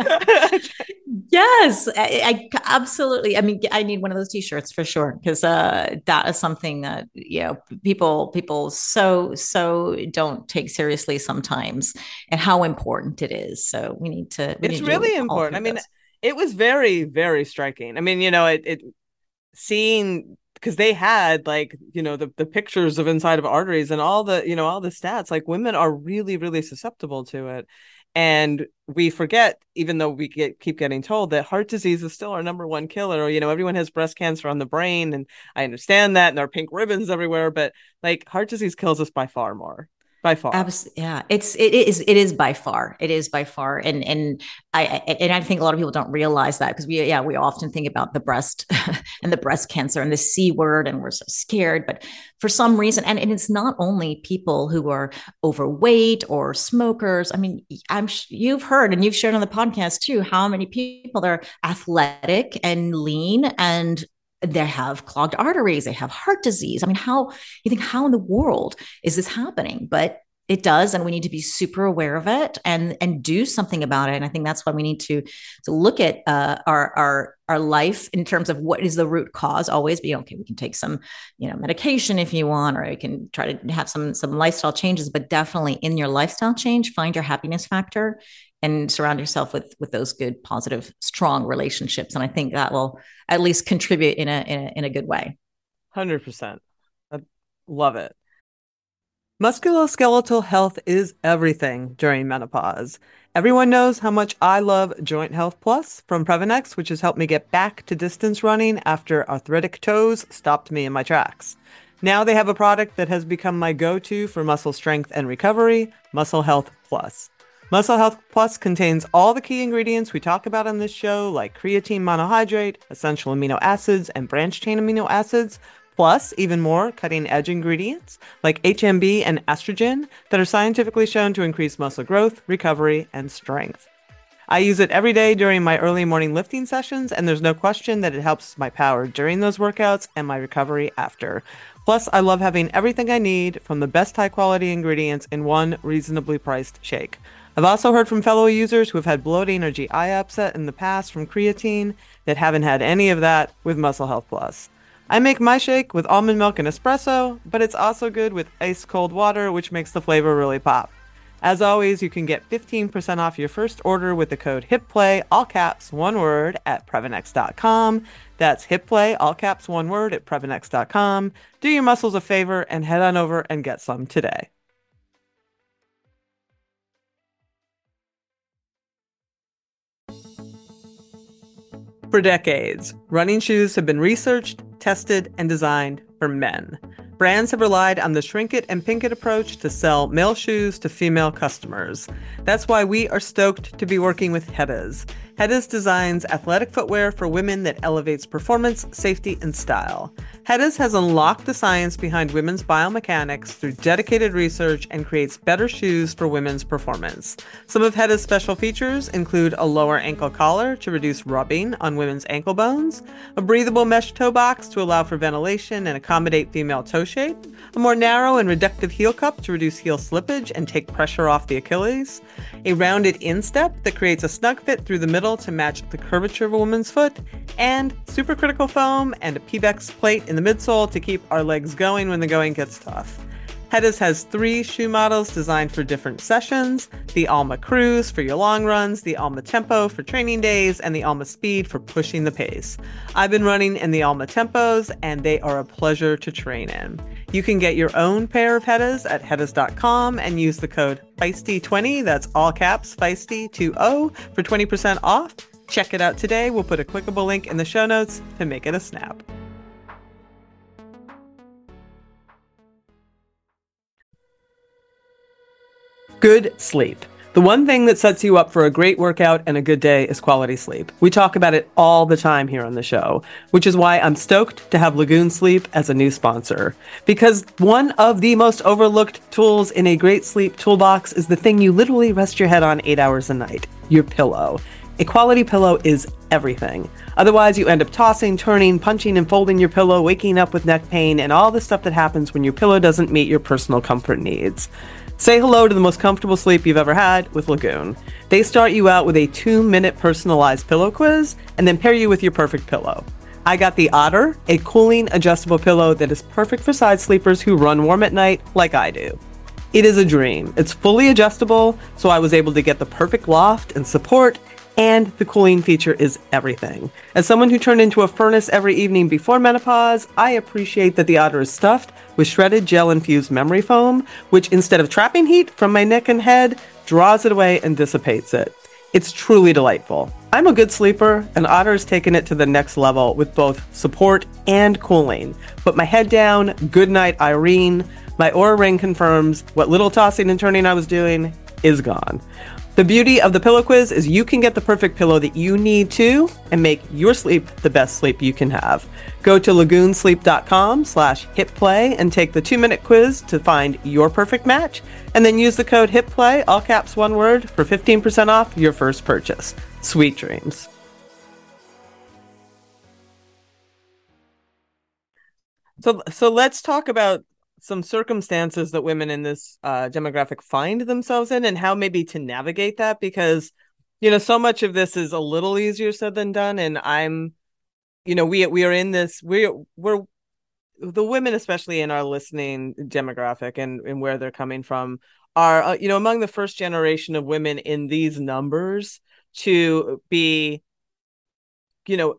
Yes, I, I absolutely. I mean, I need one of those T-shirts for sure, because uh, that is something that, you know, people people so so don't take seriously sometimes, and how important it is. So we need to. We it's need to really important. I mean, this. It was very, very striking. I mean, you know, it, it seeing, because they had like, you know, the, the pictures of inside of arteries and all the, you know, all the stats, like women are really, really susceptible to it. And we forget, even though we get, keep getting told that heart disease is still our number one killer. Or, you know, everyone has breast cancer on the brain, and I understand that, and there are pink ribbons everywhere, but like heart disease kills us by far more. By far. Abs- yeah, it's it is it is by far it is by far, and and I and I think a lot of people don't realize that, because we yeah we often think about the breast and the breast cancer and the C word, and we're so scared. But for some reason, and, and it's not only people who are overweight or smokers. I mean, I'm you've heard and you've shared on the podcast too how many people are athletic and lean and they have clogged arteries, they have heart disease. I mean, how you think, how in the world is this happening? But it does, and we need to be super aware of it and and do something about it. And I think that's why we need to to look at uh, our our our life in terms of what is the root cause. Always be okay. We can take some, you know, medication if you want, or you can try to have some some lifestyle changes. But definitely in your lifestyle change, find your happiness factor and surround yourself with with those good, positive, strong relationships. And I think that will at least contribute in a in a, in a good way. one hundred percent. I love it. Musculoskeletal health is everything during menopause. Everyone knows how much I love Joint Health Plus from Previnex, which has helped me get back to distance running after arthritic toes stopped me in my tracks. Now they have a product that has become my go-to for muscle strength and recovery, Muscle Health Plus. Muscle Health Plus contains all the key ingredients we talk about on this show, like creatine monohydrate, essential amino acids, and branched-chain amino acids, plus even more cutting-edge ingredients like H M B and estrogen that are scientifically shown to increase muscle growth, recovery, and strength. I use it every day during my early morning lifting sessions, and there's no question that it helps my power during those workouts and my recovery after. Plus, I love having everything I need from the best high-quality ingredients in one reasonably priced shake. I've also heard from fellow users who have had bloating or G I upset in the past from creatine that haven't had any of that with Muscle Health Plus. I make my shake with almond milk and espresso, but it's also good with ice cold water, which makes the flavor really pop. As always, you can get fifteen percent off your first order with the code HIPPLAY, all caps, one word, at Previnex dot com. That's HIPPLAY, all caps, one word, at Previnex dot com. Do your muscles a favor and head on over and get some today. For decades, running shoes have been researched, tested, and designed for men. Brands have relied on the shrink it and pink it approach to sell male shoes to female customers. That's why we are stoked to be working with Heddas. Heddas designs athletic footwear for women that elevates performance, safety, and style. Heddas has unlocked the science behind women's biomechanics through dedicated research and creates better shoes for women's performance. Some of Heddas' special features include a lower ankle collar to reduce rubbing on women's ankle bones, a breathable mesh toe box to allow for ventilation and accommodate female toe shape, a more narrow and reductive heel cup to reduce heel slippage and take pressure off the Achilles, a rounded instep that creates a snug fit through the middle to match the curvature of a woman's foot, and supercritical foam and a Pebax plate in the midsole to keep our legs going when the going gets tough. Heddas has three shoe models designed for different sessions: the Alma Cruise for your long runs, the Alma Tempo for training days, and the Alma Speed for pushing the pace. I've been running in the Alma Tempos, and they are a pleasure to train in. You can get your own pair of Heddas at Heddas dot com and use the code feisty twenty, that's all caps, feisty twenty, for twenty percent off. Check it out today. We'll put a clickable link in the show notes to make it a snap. Good sleep. The one thing that sets you up for a great workout and a good day is quality sleep. We talk about it all the time here on the show, which is why I'm stoked to have Lagoon Sleep as a new sponsor. Because one of the most overlooked tools in a great sleep toolbox is the thing you literally rest your head on eight hours a night, your pillow. A quality pillow is everything. Otherwise, you end up tossing, turning, punching, and folding your pillow, waking up with neck pain, and all the stuff that happens when your pillow doesn't meet your personal comfort needs. Say hello to the most comfortable sleep you've ever had with Lagoon. They start you out with a two-minute personalized pillow quiz and then pair you with your perfect pillow. I got the Otter, a cooling adjustable pillow that is perfect for side sleepers who run warm at night like I do. It is a dream. It's fully adjustable, so I was able to get the perfect loft and support, And the cooling feature is everything. As someone who turned into a furnace every evening before menopause, I appreciate that the Otter is stuffed with shredded gel-infused memory foam, which instead of trapping heat from my neck and head, draws it away and dissipates it. It's truly delightful. I'm a good sleeper, and Otter has taken it to the next level with both support and cooling. Put my head down, good night, Irene. My Oura Ring confirms what little tossing and turning I was doing is gone. The beauty of the Pillow Quiz is you can get the perfect pillow that you need to and make your sleep the best sleep you can have. Go to lagoonsleep.com slash hitplay and take the two-minute quiz to find your perfect match, and then use the code HITPLAY, all caps one word, for fifteen percent off your first purchase. Sweet dreams. So, so let's talk about some circumstances that women in this uh, demographic find themselves in and how maybe to navigate that, because, you know, so much of this is a little easier said than done. And I'm, you know, we, we are in this, we're, we're the women, especially in our listening demographic and, and where they're coming from are, uh, you know, among the first generation of women in these numbers to be, you know,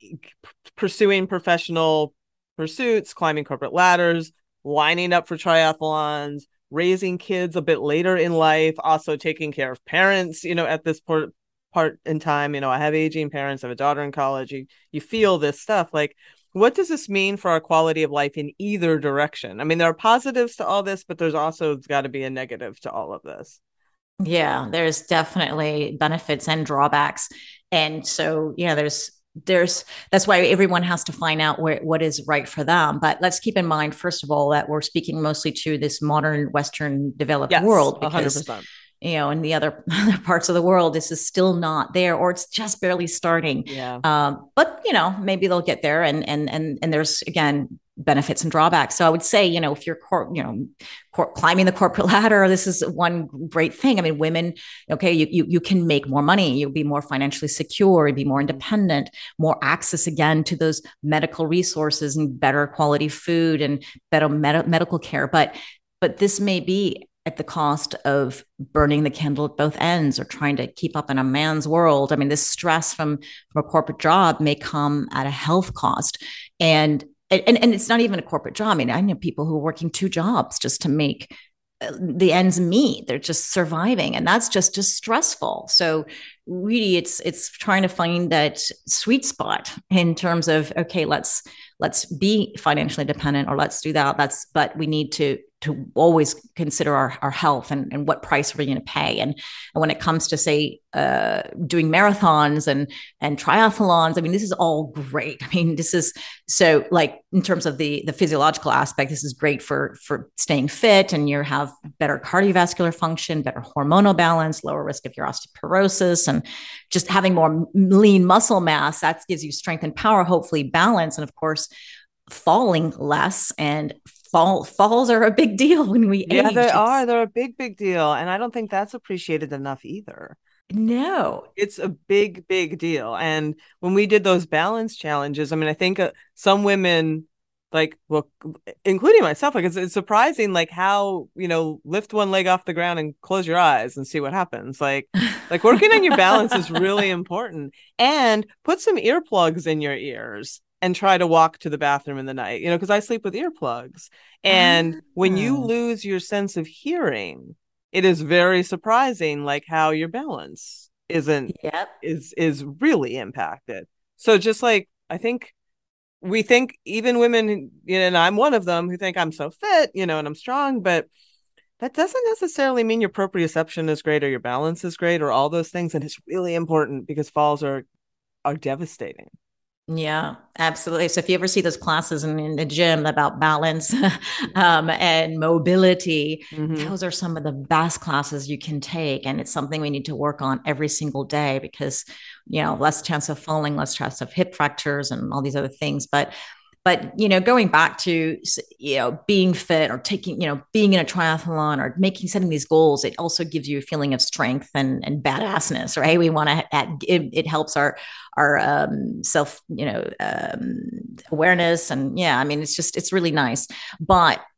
pursuing professional pursuits, climbing corporate ladders, lining up for triathlons, raising kids a bit later in life, also taking care of parents, you know, at this part, part in time. You know, I have aging parents, I have a daughter in college. You, you feel this stuff. Like, what does this mean for our quality of life in either direction? I mean, there are positives to all this, but there's also got to be a negative to all of this. Yeah, there's definitely benefits and drawbacks. And so, you know, there's there's that's why everyone has to find out where, what is right for them. But let's keep in mind, first of all, that we're speaking mostly to this modern Western developed yes, world, because one hundred percent. You know, in the other, other parts of the world, this is still not there, or it's just barely starting. Yeah. Um, but you know, maybe they'll get there, and and and and there's again benefits and drawbacks. So I would say, you know, if you're cor- you know cor- climbing the corporate ladder, this is one great thing. I mean, women, okay, you you you can make more money, you'll be more financially secure, you'll be more independent, more access again to those medical resources and better quality food and better med- medical care. But but this may be at the cost of burning the candle at both ends or trying to keep up in a man's world. I mean, this stress from, from a corporate job may come at a health cost. And, and, and it's not even a corporate job. I mean, I know people who are working two jobs just to make the ends meet. They're just surviving. And that's just, just stressful. So really it's, it's trying to find that sweet spot in terms of, okay, let's, let's be financially dependent, or let's do that. That's, but we need to, to always consider our, our health and, and what price we're going to pay. And, and when it comes to, say, uh, doing marathons and, and triathlons, I mean, this is all great. I mean, this is so, like, in terms of the, the physiological aspect, this is great for, for staying fit, and you have better cardiovascular function, better hormonal balance, lower risk of your osteoporosis, and just having more lean muscle mass. That gives you strength and power, hopefully balance. And of course, falling less, and fall falls are a big deal when we yeah, age. they It's, are. They're a big, big deal. And I don't think that's appreciated enough either. No, it's a big, big deal. And when we did those balance challenges, I mean, I think uh, some women, like, well, including myself, like, it's, it's surprising, like, how, you know, lift one leg off the ground and close your eyes and see what happens. Like, like working on your balance is really important. And put some earplugs in your ears and try to walk to the bathroom in the night, you know, because I sleep with earplugs. And when you lose your sense of hearing, it is very surprising, like, how your balance isn't yep. is is really impacted. So just like, I think we think, even women, you know, and I'm one of them, who think I'm so fit, you know, and I'm strong, but that doesn't necessarily mean your proprioception is great or your balance is great or all those things. And it's really important, because falls are are devastating. Yeah, absolutely. So if you ever see those classes in, in the gym about balance um, and mobility, mm-hmm. those are some of the best classes you can take. And it's something we need to work on every single day, because, you know, less chance of falling, less chance of hip fractures and all these other things. But But, you know, going back to, you know, being fit, or taking, you know, being in a triathlon, or making, setting these goals, it also gives you a feeling of strength and, and badassness, right? We want to, it, it helps our, our um, self, you know, um, awareness. And yeah, I mean, it's just, it's really nice. But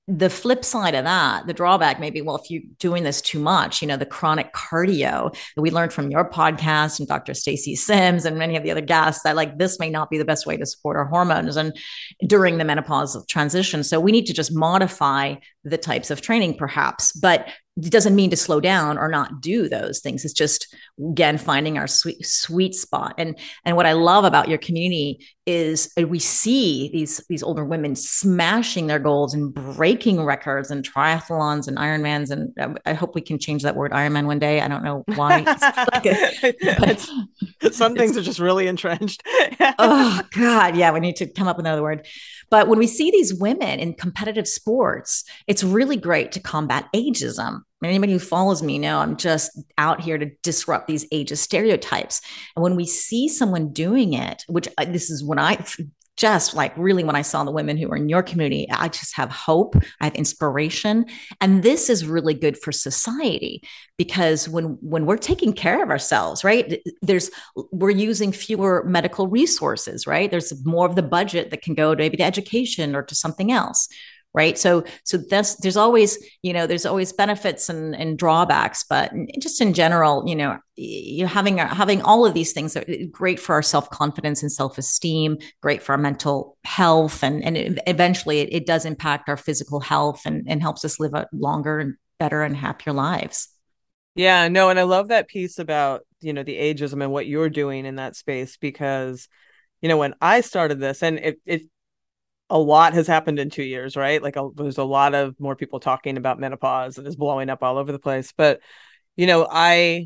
the flip side of that, the drawback maybe, well, if you're doing this too much, you know, the chronic cardio that we learned from your podcast and Doctor Stacy Sims and many of the other guests, that like this may not be the best way to support our hormones and during the menopausal transition. So we need to just modify the types of training perhaps, but it doesn't mean to slow down or not do those things. It's just, again, finding our sweet sweet spot. And and what I love about your community is we see these these older women smashing their goals and breaking records and triathlons and Ironmans. And I hope we can change that word Ironman one day. I don't know why. Like a, some things are just really entrenched. Oh God, yeah, we need to come up with another word. But when we see these women in competitive sports, it's really great to combat ageism. Anybody who follows me know I'm just out here to disrupt these ageist stereotypes. And when we see someone doing it, which this is when I just like really when I saw the women who are in your community, I just have hope, I have inspiration. And this is really good for society because when when we're taking care of ourselves, right, there's we're using fewer medical resources, right? There's more of the budget that can go to maybe to education or to something else. Right. So, so that's, there's always, you know, there's always benefits and, and drawbacks, but just in general, you know, you having, having all of these things are great for our self-confidence and self-esteem, great for our mental health. And, and eventually it, it does impact our physical health and, and helps us live a longer and better and happier lives. Yeah, no. And I love that piece about, you know, the ageism and what you're doing in that space, because, you know, when I started this and it, it a lot has happened in two years, right? Like a, there's a lot of more people talking about menopause and it's blowing up all over the place. But, you know, I,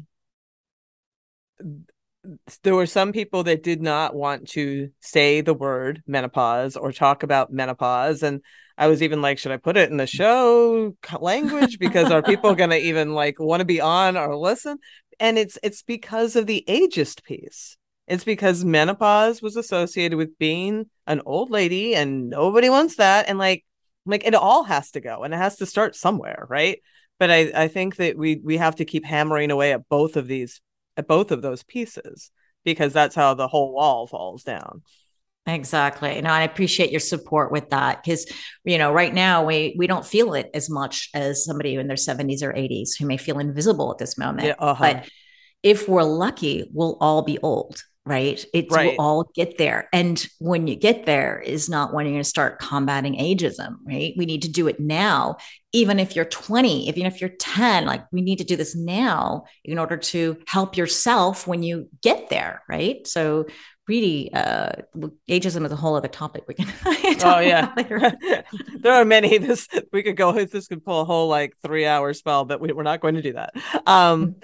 there were some people that did not want to say the word menopause or talk about menopause. And I was even like, should I put it in the show language? Because are people going to even like want to be on or listen? And it's, it's because of the ageist piece. It's because menopause was associated with being an old lady and nobody wants that. And like, like it all has to go and it has to start somewhere. Right. But I, I think that we, we have to keep hammering away at both of these, at both of those pieces, because that's how the whole wall falls down. Exactly. No, I appreciate your support with that because, you know, right now we we don't feel it as much as somebody in their seventies or eighties who may feel invisible at this moment. Yeah, uh-huh. But if we're lucky, we'll all be old. Right. It right. will all get there. And when you get there is not when you're going to start combating ageism. Right. We need to do it now. Even if you're twenty, even if you're ten, like we need to do this now in order to help yourself when you get there. Right. So really, uh, ageism is a whole other topic. We can. Oh yeah, there are many. This we could go. This could pull a whole like three hour spell, but we, we're not going to do that. Um,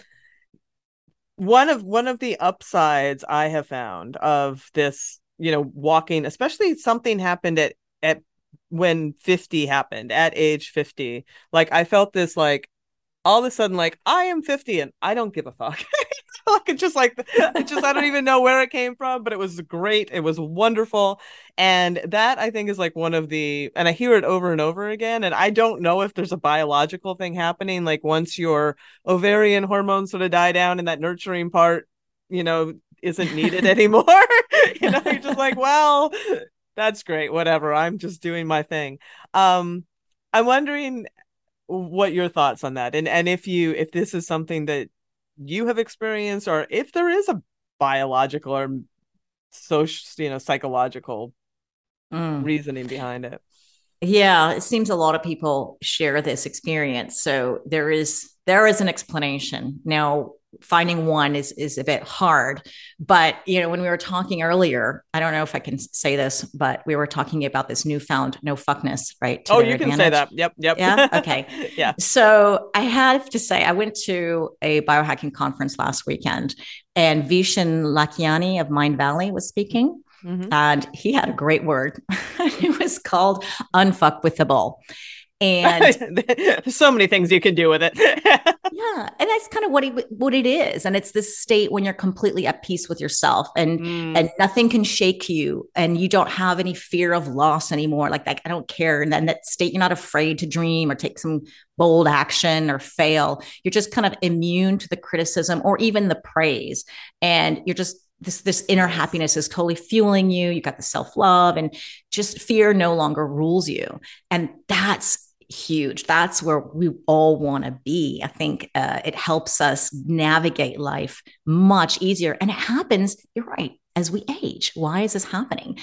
one of one of the upsides I have found of this, you know, walking, especially something happened at at when fifty happened at age fifty. Like I felt this like all of a sudden like I am fifty and I don't give a fuck. Like it just like it just I don't even know where it came from, but it was great. It was wonderful. And that I think is like one of the, and I hear it over and over again. And I don't know if there's a biological thing happening. Like once your ovarian hormones sort of die down and that nurturing part, you know, isn't needed anymore. You know, you're just like, well, that's great. Whatever. I'm just doing my thing. Um, I'm wondering what your thoughts on that. And and if you if this is something that you have experienced, or if there is a biological or social, you know, psychological mm. reasoning behind it. Yeah, it seems a lot of people share this experience. So there is there is an explanation. Now, finding one is is a bit hard, but you know, when we were talking earlier, I don't know if I can say this, but we were talking about this newfound no fuckness, right? Oh, you advantage. Can say that. Yep, yep. Yeah. Okay. Yeah. So I have to say, I went to a biohacking conference last weekend, and Vishen Lakhiani of Mind Valley was speaking. Mm-hmm. And he had a great word. It was called unfuckwithable. And there's so many things you can do with it. Yeah. And that's kind of what, he, what it is. And it's this state when you're completely at peace with yourself and, mm. and nothing can shake you and you don't have any fear of loss anymore. Like, like, I don't care. And then that state, you're not afraid to dream or take some bold action or fail. You're just kind of immune to the criticism or even the praise. And you're just, This this inner happiness is totally fueling you. You got the self-love and just fear no longer rules you. And that's huge. That's where we all want to be. I think uh, it helps us navigate life much easier. And it happens, you're right, as we age. Why is this happening?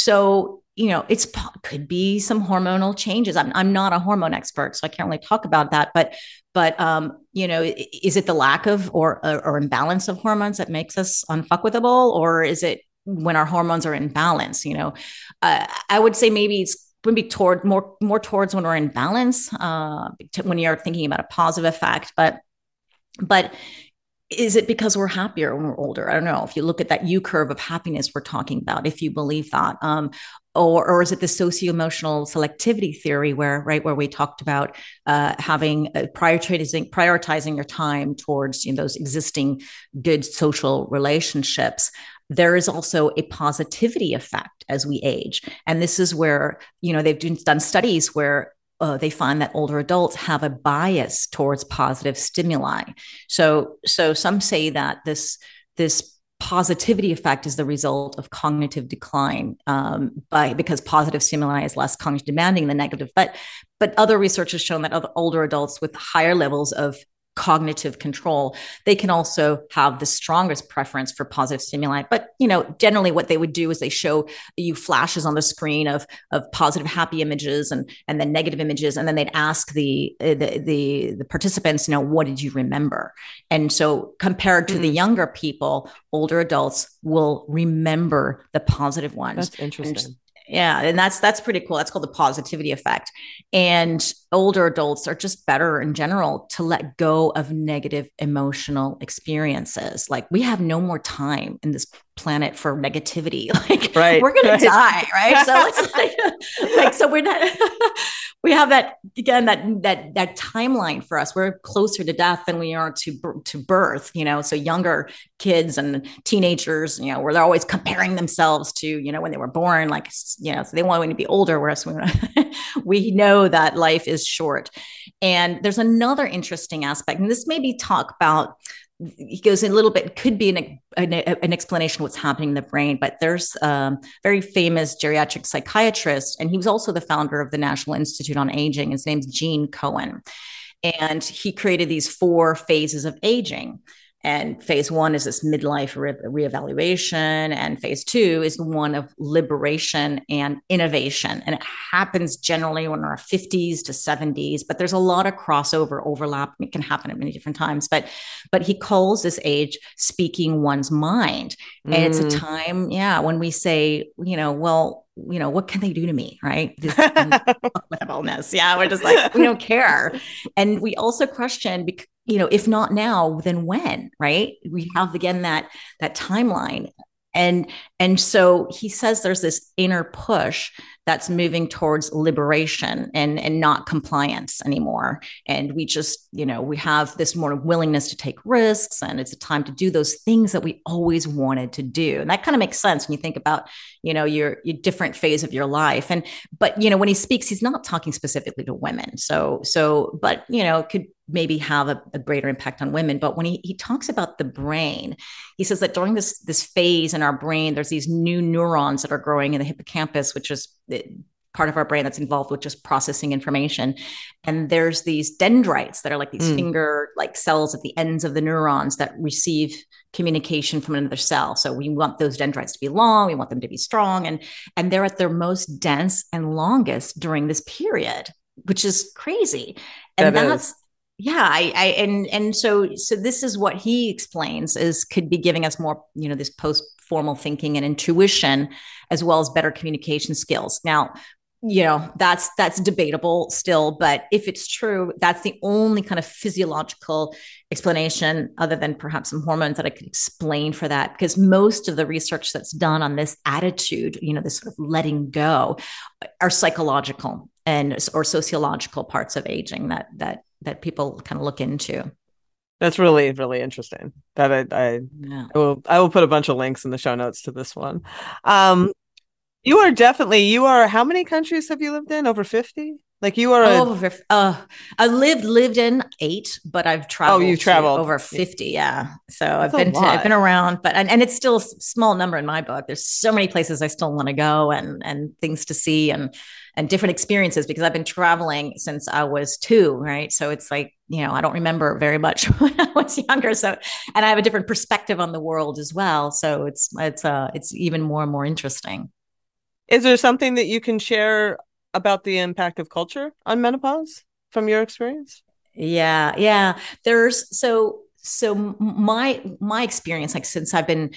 So, you know, it's could be some hormonal changes. I'm, I'm not a hormone expert, so I can't really talk about that. But, but um, you know, is it the lack of or, or or imbalance of hormones that makes us unfuckwithable, or is it when our hormones are in balance? You know, uh, I would say maybe it's maybe toward more more towards when we're in balance, uh, when you're thinking about a positive effect. But but is it because we're happier when we're older? I don't know. If you look at that U curve of happiness we're talking about, if you believe that, um, or or is it the socio-emotional selectivity theory, where right where we talked about uh, having uh, prioritizing prioritizing your time towards, you know, those existing good social relationships? There is also a positivity effect as we age, and this is where, you know, they've done studies where Uh, they find that older adults have a bias towards positive stimuli. So, so some say that this this positivity effect is the result of cognitive decline, um, by because positive stimuli is less cognitive demanding than negative. But but other research has shown that other older adults with higher levels of cognitive control, they can also have the strongest preference for positive stimuli. But, you know, generally what they would do is they show you flashes on the screen of of positive, happy images and and then negative images, and then they'd ask the the the, the participants, you know, what did you remember? And so compared to mm. the younger people, older adults will remember the positive ones. That's interesting. And, yeah. And that's, that's pretty cool. That's called the positivity effect. And older adults are just better in general to let go of negative emotional experiences. Like, we have no more time in this planet for negativity. Like, right, we're going right. to die. Right. So it's like, like, so we're not, we have that, again, that, that, that timeline for us. We're closer to death than we are to, to birth, you know? So younger kids and teenagers, you know, where they're always comparing themselves to, you know, when they were born, like, you know, so they want to be older. Whereas we, we know that life is short. And there's another interesting aspect, and this maybe talk about, he goes in a little bit, could be an, an, an explanation of what's happening in the brain, but there's a very famous geriatric psychiatrist, and he was also the founder of the National Institute on Aging. His name's Gene Cohen. And he created these four phases of aging. And phase one is this midlife re- reevaluation. And phase two is one of liberation and innovation. And it happens generally when we're fifties to seventies, but there's a lot of crossover overlap. It can happen at many different times, but, but he calls this age speaking one's mind. And mm. it's a time, yeah, when we say, you know, well, you know, what can they do to me? Right. This illness. Yeah. We're just like, we don't care. And we also question, because, you know, if not now, then when? Right. We have, again, that, that timeline. And, and so he says there's this inner push that's moving towards liberation and, and not compliance anymore. And we just, you know, we have this more willingness to take risks, and it's a time to do those things that we always wanted to do. And that kind of makes sense when you think about, you know, your, your different phase of your life. And, but, you know, when he speaks, he's not talking specifically to women. So, so, but, you know, it could maybe have a, a greater impact on women. But when he, he talks about the brain, he says that during this, this phase in our brain, there's these new neurons that are growing in the hippocampus, which is part of our brain that's involved with just processing information. And there's these dendrites that are like these mm. finger like cells at the ends of the neurons that receive communication from another cell. So we want those dendrites to be long, we want them to be strong, and and they're at their most dense and longest during this period, which is crazy. And that that's is. Yeah, I, I and and so so this is what he explains is could be giving us more, you know, this post formal thinking and intuition, as well as better communication skills. Now, you know, that's that's debatable still, but if it's true, that's the only kind of physiological explanation, other than perhaps some hormones, that I could explain for that. Because most of the research that's done on this attitude, you know, this sort of letting go, are psychological and or sociological parts of aging that that that people kind of look into. That's really, really interesting. That I, I, yeah. I will, I will put a bunch of links in the show notes to this one. Um, you are definitely, you are, how many countries have you lived in? Over fifty? Like you are, oh, a, over, uh, I lived, lived in eight, but I've traveled, oh, you've traveled over fifty. Yeah. So That's I've been, to, I've been around, but, and, and it's still a small number in my book. There's so many places I still want to go, and, and things to see. And, and different experiences because I've been traveling since I was two, right? So it's like, you know, I don't remember very much when I was younger. So, and I have a different perspective on the world as well. So it's, it's, uh, it's even more and more interesting. Is there something that you can share about the impact of culture on menopause from your experience? Yeah, yeah. There's so so my my experience, like since I've been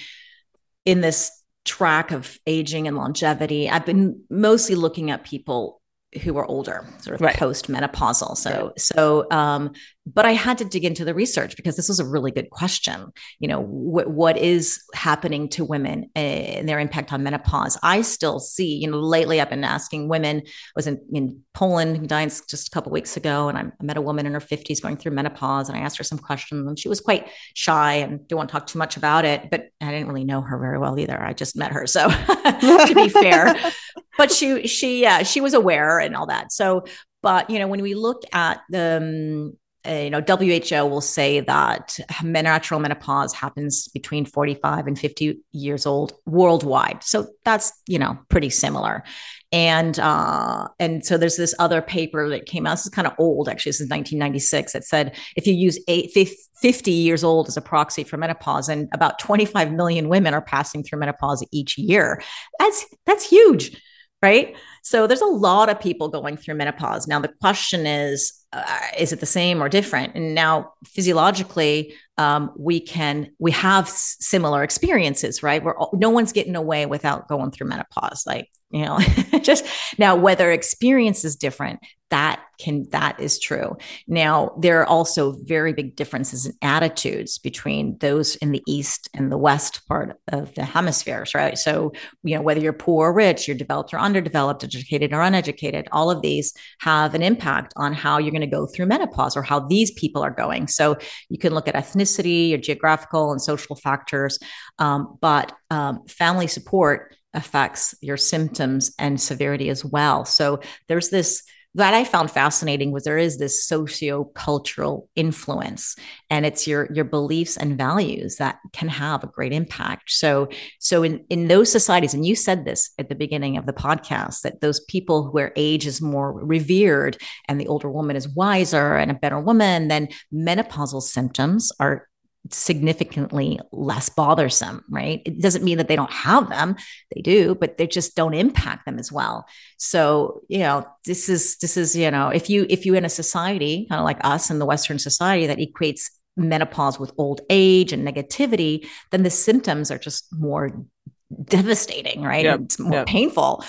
in this track of aging and longevity, I've been mostly looking at people who are older, sort of right. post-menopausal. So, right. so, um, but I had to dig into the research because this was a really good question. You know, wh- what is happening to women and their impact on menopause? I still see, you know, lately I've been asking women. I was in, in Poland, died just a couple of weeks ago, and I met a woman in her fifties going through menopause, and I asked her some questions, and she was quite shy and didn't want to talk too much about it. But I didn't really know her very well either. I just met her, so to be fair. But she, she, yeah, she was aware and all that. So, but you know, when we look at the, um, uh, you know, W H O will say that natural menopause happens between forty-five and fifty years old worldwide. So that's, you know, pretty similar. And, uh, and so there's this other paper that came out. This is kind of old, actually. This is nineteen ninety-six. That said, if you use eight, fifty years old as a proxy for menopause, and about twenty-five million women are passing through menopause each year, that's, that's huge. Right. So there's a lot of people going through menopause. Now, the question is, uh, is it the same or different? And now physiologically, um, we can, we have s- similar experiences, right? Where no one's getting away without going through menopause. Like, you know, just now, whether experience is different, that can, that is true. Now, there are also very big differences in attitudes between those in the East and the West part of the hemispheres, right? So, you know, whether you're poor or rich, you're developed or underdeveloped, educated or uneducated, all of these have an impact on how you're going to go through menopause or how these people are going. So you can look at ethnicity or geographical and social factors, um, but um, family support affects your symptoms and severity as well. So there's this that I found fascinating was there is this socio-cultural influence, and it's your your beliefs and values that can have a great impact. So, so in, in those societies, and you said this at the beginning of the podcast, that those people where age is more revered and the older woman is wiser and a better woman, then menopausal symptoms are significantly less bothersome, right? It doesn't mean that they don't have them. They do, but they just don't impact them as well. So, you know, this is, this is, you know, if you, if you in a society, kind of like us in the Western society that equates menopause with old age and negativity, then the symptoms are just more devastating, right? Yep. It's more yep. painful.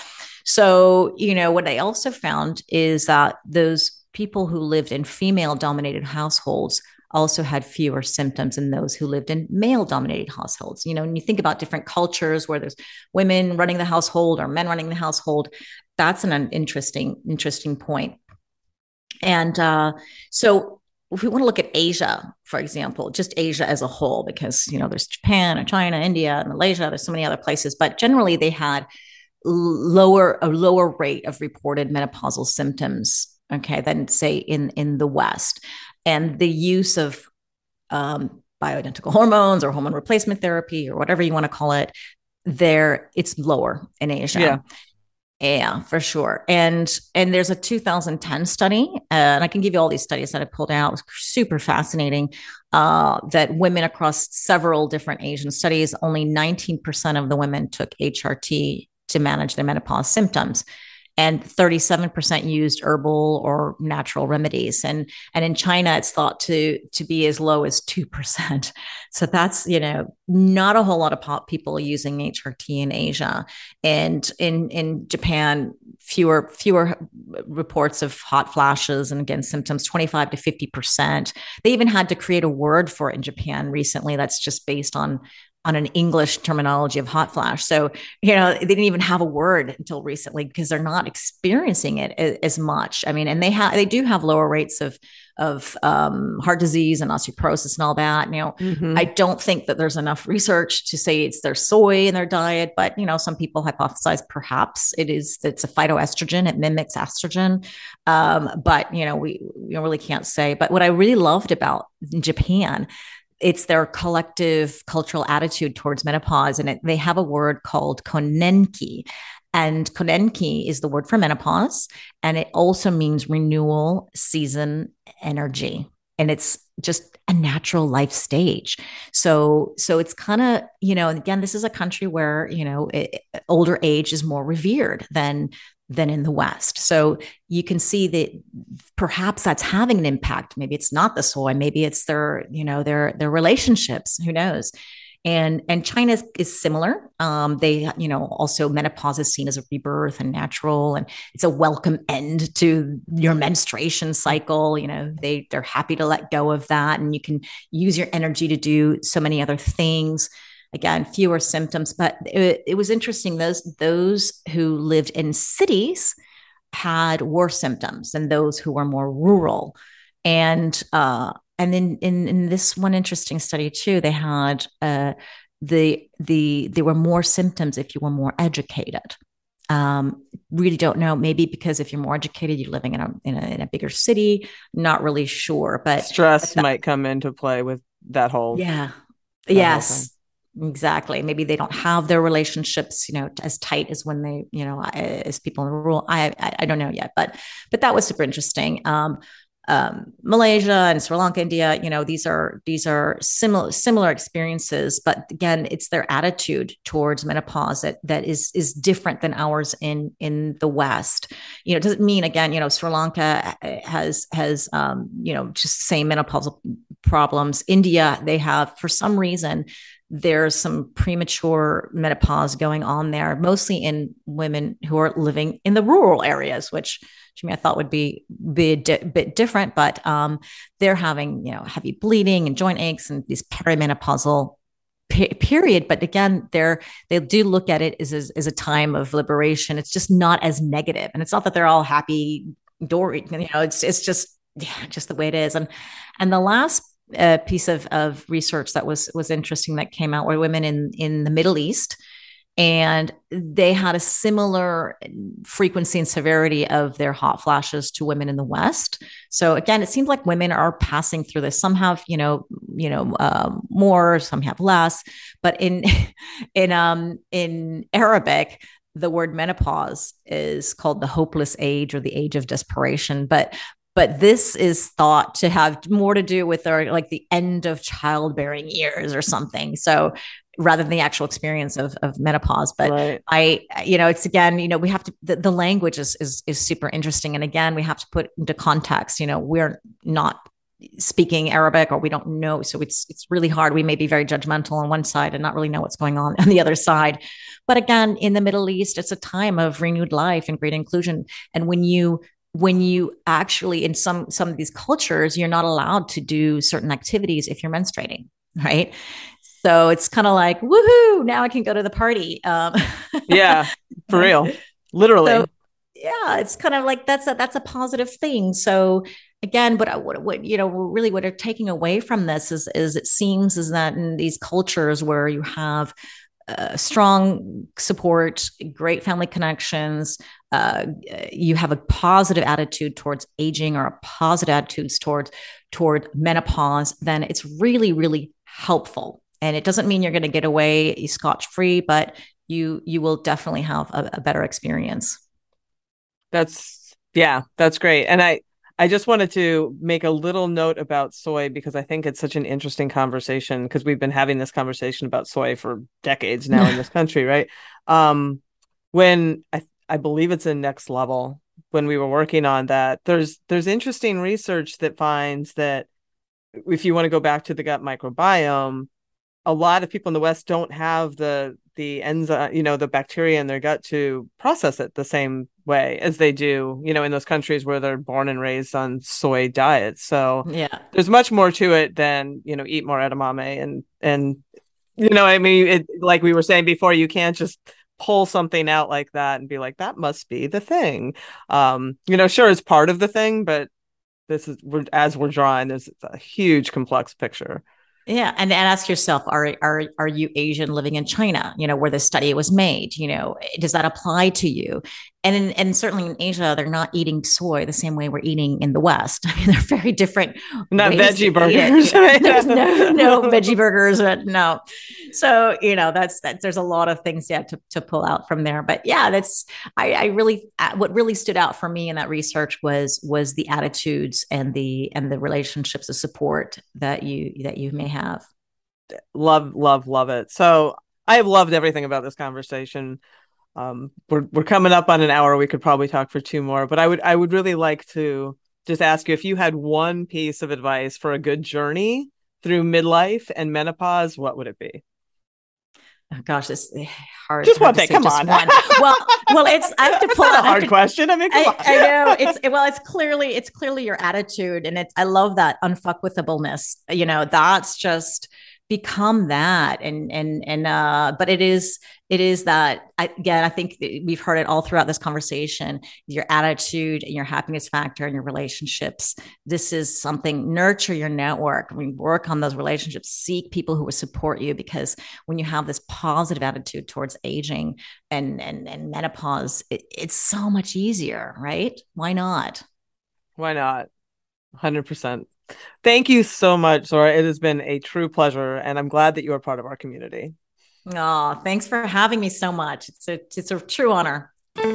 So, you know, what I also found is that those people who lived in female dominated households also had fewer symptoms than those who lived in male dominated households. You know, when you think about different cultures where there's women running the household or men running the household, that's an interesting, interesting point. And uh, so if we want to look at Asia, for example, just Asia as a whole, because, you know, there's Japan and China, India, Malaysia, there's so many other places, but generally they had lower, a lower rate of reported menopausal symptoms, okay, than say in, in the West. And the use of um, bioidentical hormones or hormone replacement therapy or whatever you want to call it, there it's lower in Asia. Yeah. Yeah, for sure. And and there's a two thousand ten study, uh, and I can give you all these studies that I pulled out. It was super fascinating. Uh, that women across several different Asian studies, only nineteen percent of the women took H R T to manage their menopause symptoms, and thirty-seven percent used herbal or natural remedies. And, and in China, it's thought to, to be as low as two percent. So that's, you know, not a whole lot of pop people using H R T in Asia. And in, in Japan, fewer, fewer reports of hot flashes and, again, symptoms, twenty-five to fifty percent. They even had to create a word for it in Japan recently that's just based on on an English terminology of hot flash. So, you know, they didn't even have a word until recently because they're not experiencing it as, as much. I mean, and they have, they do have lower rates of, of um, heart disease and osteoporosis and all that. Now, mm-hmm. I don't think that there's enough research to say it's their soy in their diet, but, you know, some people hypothesize perhaps it is, it's a phytoestrogen. It mimics estrogen. Um, but, you know, we, we really can't say. But what I really loved about Japan, it's their collective cultural attitude towards menopause. And it, they have a word called konenki. And konenki is the word for menopause. And it also means renewal, season, energy. And it's just a natural life stage. So, so it's kind of, you know, and again, this is a country where, you know, it, older age is more revered than than in the West. So you can see that perhaps that's having an impact. Maybe it's not the soy, maybe it's their, you know, their their relationships, who knows. And and China is, is similar. Um, they, you know, also menopause is seen as a rebirth and natural, and it's a welcome end to your menstruation cycle. You know, they they're happy to let go of that, and you can use your energy to do so many other things. Again, fewer symptoms, but it, it was interesting. Those those who lived in cities had worse symptoms than those who were more rural, and uh, and then in, in this one interesting study too, they had uh, the the there were more symptoms if you were more educated. Um, really don't know. Maybe because if you're more educated, you're living in a in a, in a bigger city. Not really sure, but stress but the, might come into play with that whole yeah, that yes. Exactly. Maybe they don't have their relationships, you know, as tight as when they, you know, as people in the rural. I, I, I don't know yet, but, but that was super interesting. Um, um, Malaysia and Sri Lanka, India, you know, these are these are similar similar experiences, but again, it's their attitude towards menopause that that is is different than ours in in the West. You know, it doesn't mean again, you know, Sri Lanka has has um, you know, just same menopausal problems. India, they have for some reason there's some premature menopause going on there, mostly in women who are living in the rural areas, which to me I thought would be, be a di- bit different, but um, they're having, you know, heavy bleeding and joint aches and these perimenopausal pe- period. But again, they're, they do look at it as, as, as a time of liberation. It's just not as negative. And it's not that they're all happy dory, you know, it's, it's just, yeah, just the way it is. And, and the last a piece of, of research that was was interesting that came out were women in in the Middle East, and they had a similar frequency and severity of their hot flashes to women in the West. So again, it seems like women are passing through this. Some have, you know, you know, um, more, some have less. But in in um in Arabic, the word menopause is called the hopeless age or the age of desperation. But but this is thought to have more to do with our like the end of childbearing years or something. So rather than the actual experience of, of menopause. But right. I, you know, it's again, you know, we have to, the, the language is, is, is super interesting. And again, we have to put into context, you know, we're not speaking Arabic or we don't know. So it's, it's really hard. We may be very judgmental on one side and not really know what's going on on the other side. But again, in the Middle East, it's a time of renewed life and great inclusion. And when you, when you actually, in some, some of these cultures, you're not allowed to do certain activities if you're menstruating, right? So it's kind of like, woohoo, now I can go to the party. Um, yeah, for real. Literally. So, yeah, it's kind of like, that's a, that's a positive thing. So again, but what, what, you know, really what are taking away from this is, is it seems is that in these cultures where you have uh, strong support, great family connections, uh, you have a positive attitude towards aging or a positive attitudes towards, toward menopause, then it's really, really helpful. And it doesn't mean you're going to get away scotch-free, but you you will definitely have a, a better experience. That's, yeah, that's great. And I, I just wanted to make a little note about soy because I think it's such an interesting conversation because we've been having this conversation about soy for decades now in this country, right? Um, when I, I believe it's in Next Level, when we were working on that, there's there's interesting research that finds that if you want to go back to the gut microbiome, a lot of people in the West don't have the the enzyme, you know, the bacteria in their gut to process it the same way as they do, you know, in those countries where they're born and raised on soy diets. So yeah, there's much more to it than, you know, eat more edamame and and you know, I mean, it, like we were saying before, you can't just pull something out like that and be like, that must be the thing. Um, you know, sure, it's part of the thing, but this is we're as we're drawing, there's a huge complex picture. Yeah, and, and ask yourself: Are are are you Asian living in China? You know, where the study was made. You know, does that apply to you? and in, and certainly in Asia, they're not eating soy the same way we're eating in the West. I mean, they're very different. Not veggie burgers. There's no no veggie burgers, but no. So you know, that's that. There's a lot of things yet to to pull out from there. But yeah, that's I, I really what really stood out for me in that research was was the attitudes and the and the relationships of support that you that you may have. Love, love, love it. So I have loved everything about this conversation. Um, we're we're coming up on an hour. We could probably talk for two more, but I would I would really like to just ask you if you had one piece of advice for a good journey through midlife and menopause, what would it be? Oh, gosh, it's hard. Just hard one thing. Come on. One. Well, well, it's I have to pull out a hard to, question. I mean, come I, on. I know it's well, it's clearly it's clearly your attitude, and it's I love that unfuckwithableness. You know, that's just become that and and and uh but it is it is that I, again I think we've heard it all throughout this conversation, your attitude and your happiness factor and your relationships. This is something, nurture your network. I mean, work on those relationships, seek people who will support you, because when you have this positive attitude towards aging and and, and menopause, it, it's so much easier, right? Why not? Why not? one hundred percent. Thank you so much, Zora. It has been a true pleasure, and I'm glad that you are part of our community. Oh, thanks for having me so much. It's a, it's a true honor.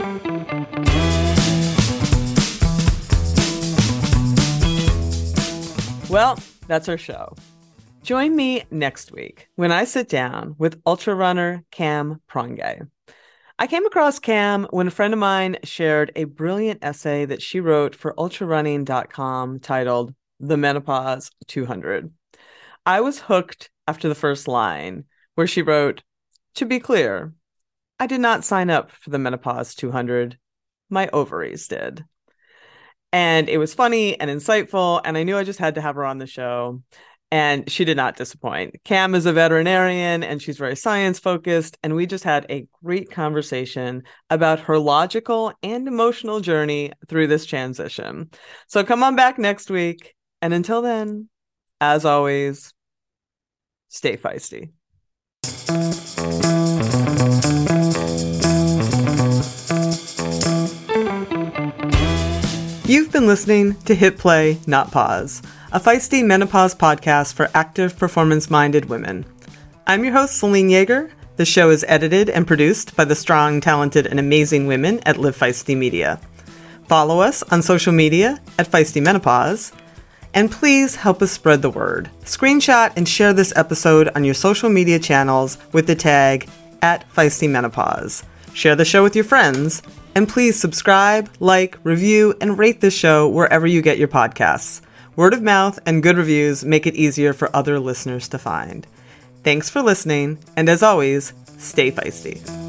Well, that's our show. Join me next week when I sit down with ultra runner Cam Prangay. I came across Cam when a friend of mine shared a brilliant essay that she wrote for ultra running dot com titled The Menopause two hundred. I was hooked after the first line, where she wrote, "To be clear, I did not sign up for the Menopause two hundred. My ovaries did." And it was funny and insightful, and I knew I just had to have her on the show. And she did not disappoint. Cam is a veterinarian and she's very science focused. And we just had a great conversation about her logical and emotional journey through this transition. So come on back next week. And until then, as always, stay feisty. You've been listening to Hit Play, Not Pause, a feisty menopause podcast for active, performance-minded women. I'm your host, Celine Yeager. The show is edited and produced by the strong, talented, and amazing women at Live Feisty Media. Follow us on social media at Feisty Menopause, and please help us spread the word. Screenshot and share this episode on your social media channels with the tag at Feisty Menopause. Share the show with your friends, and please subscribe, like, review, and rate this show wherever you get your podcasts. Word of mouth and good reviews make it easier for other listeners to find. Thanks for listening, and as always, stay feisty.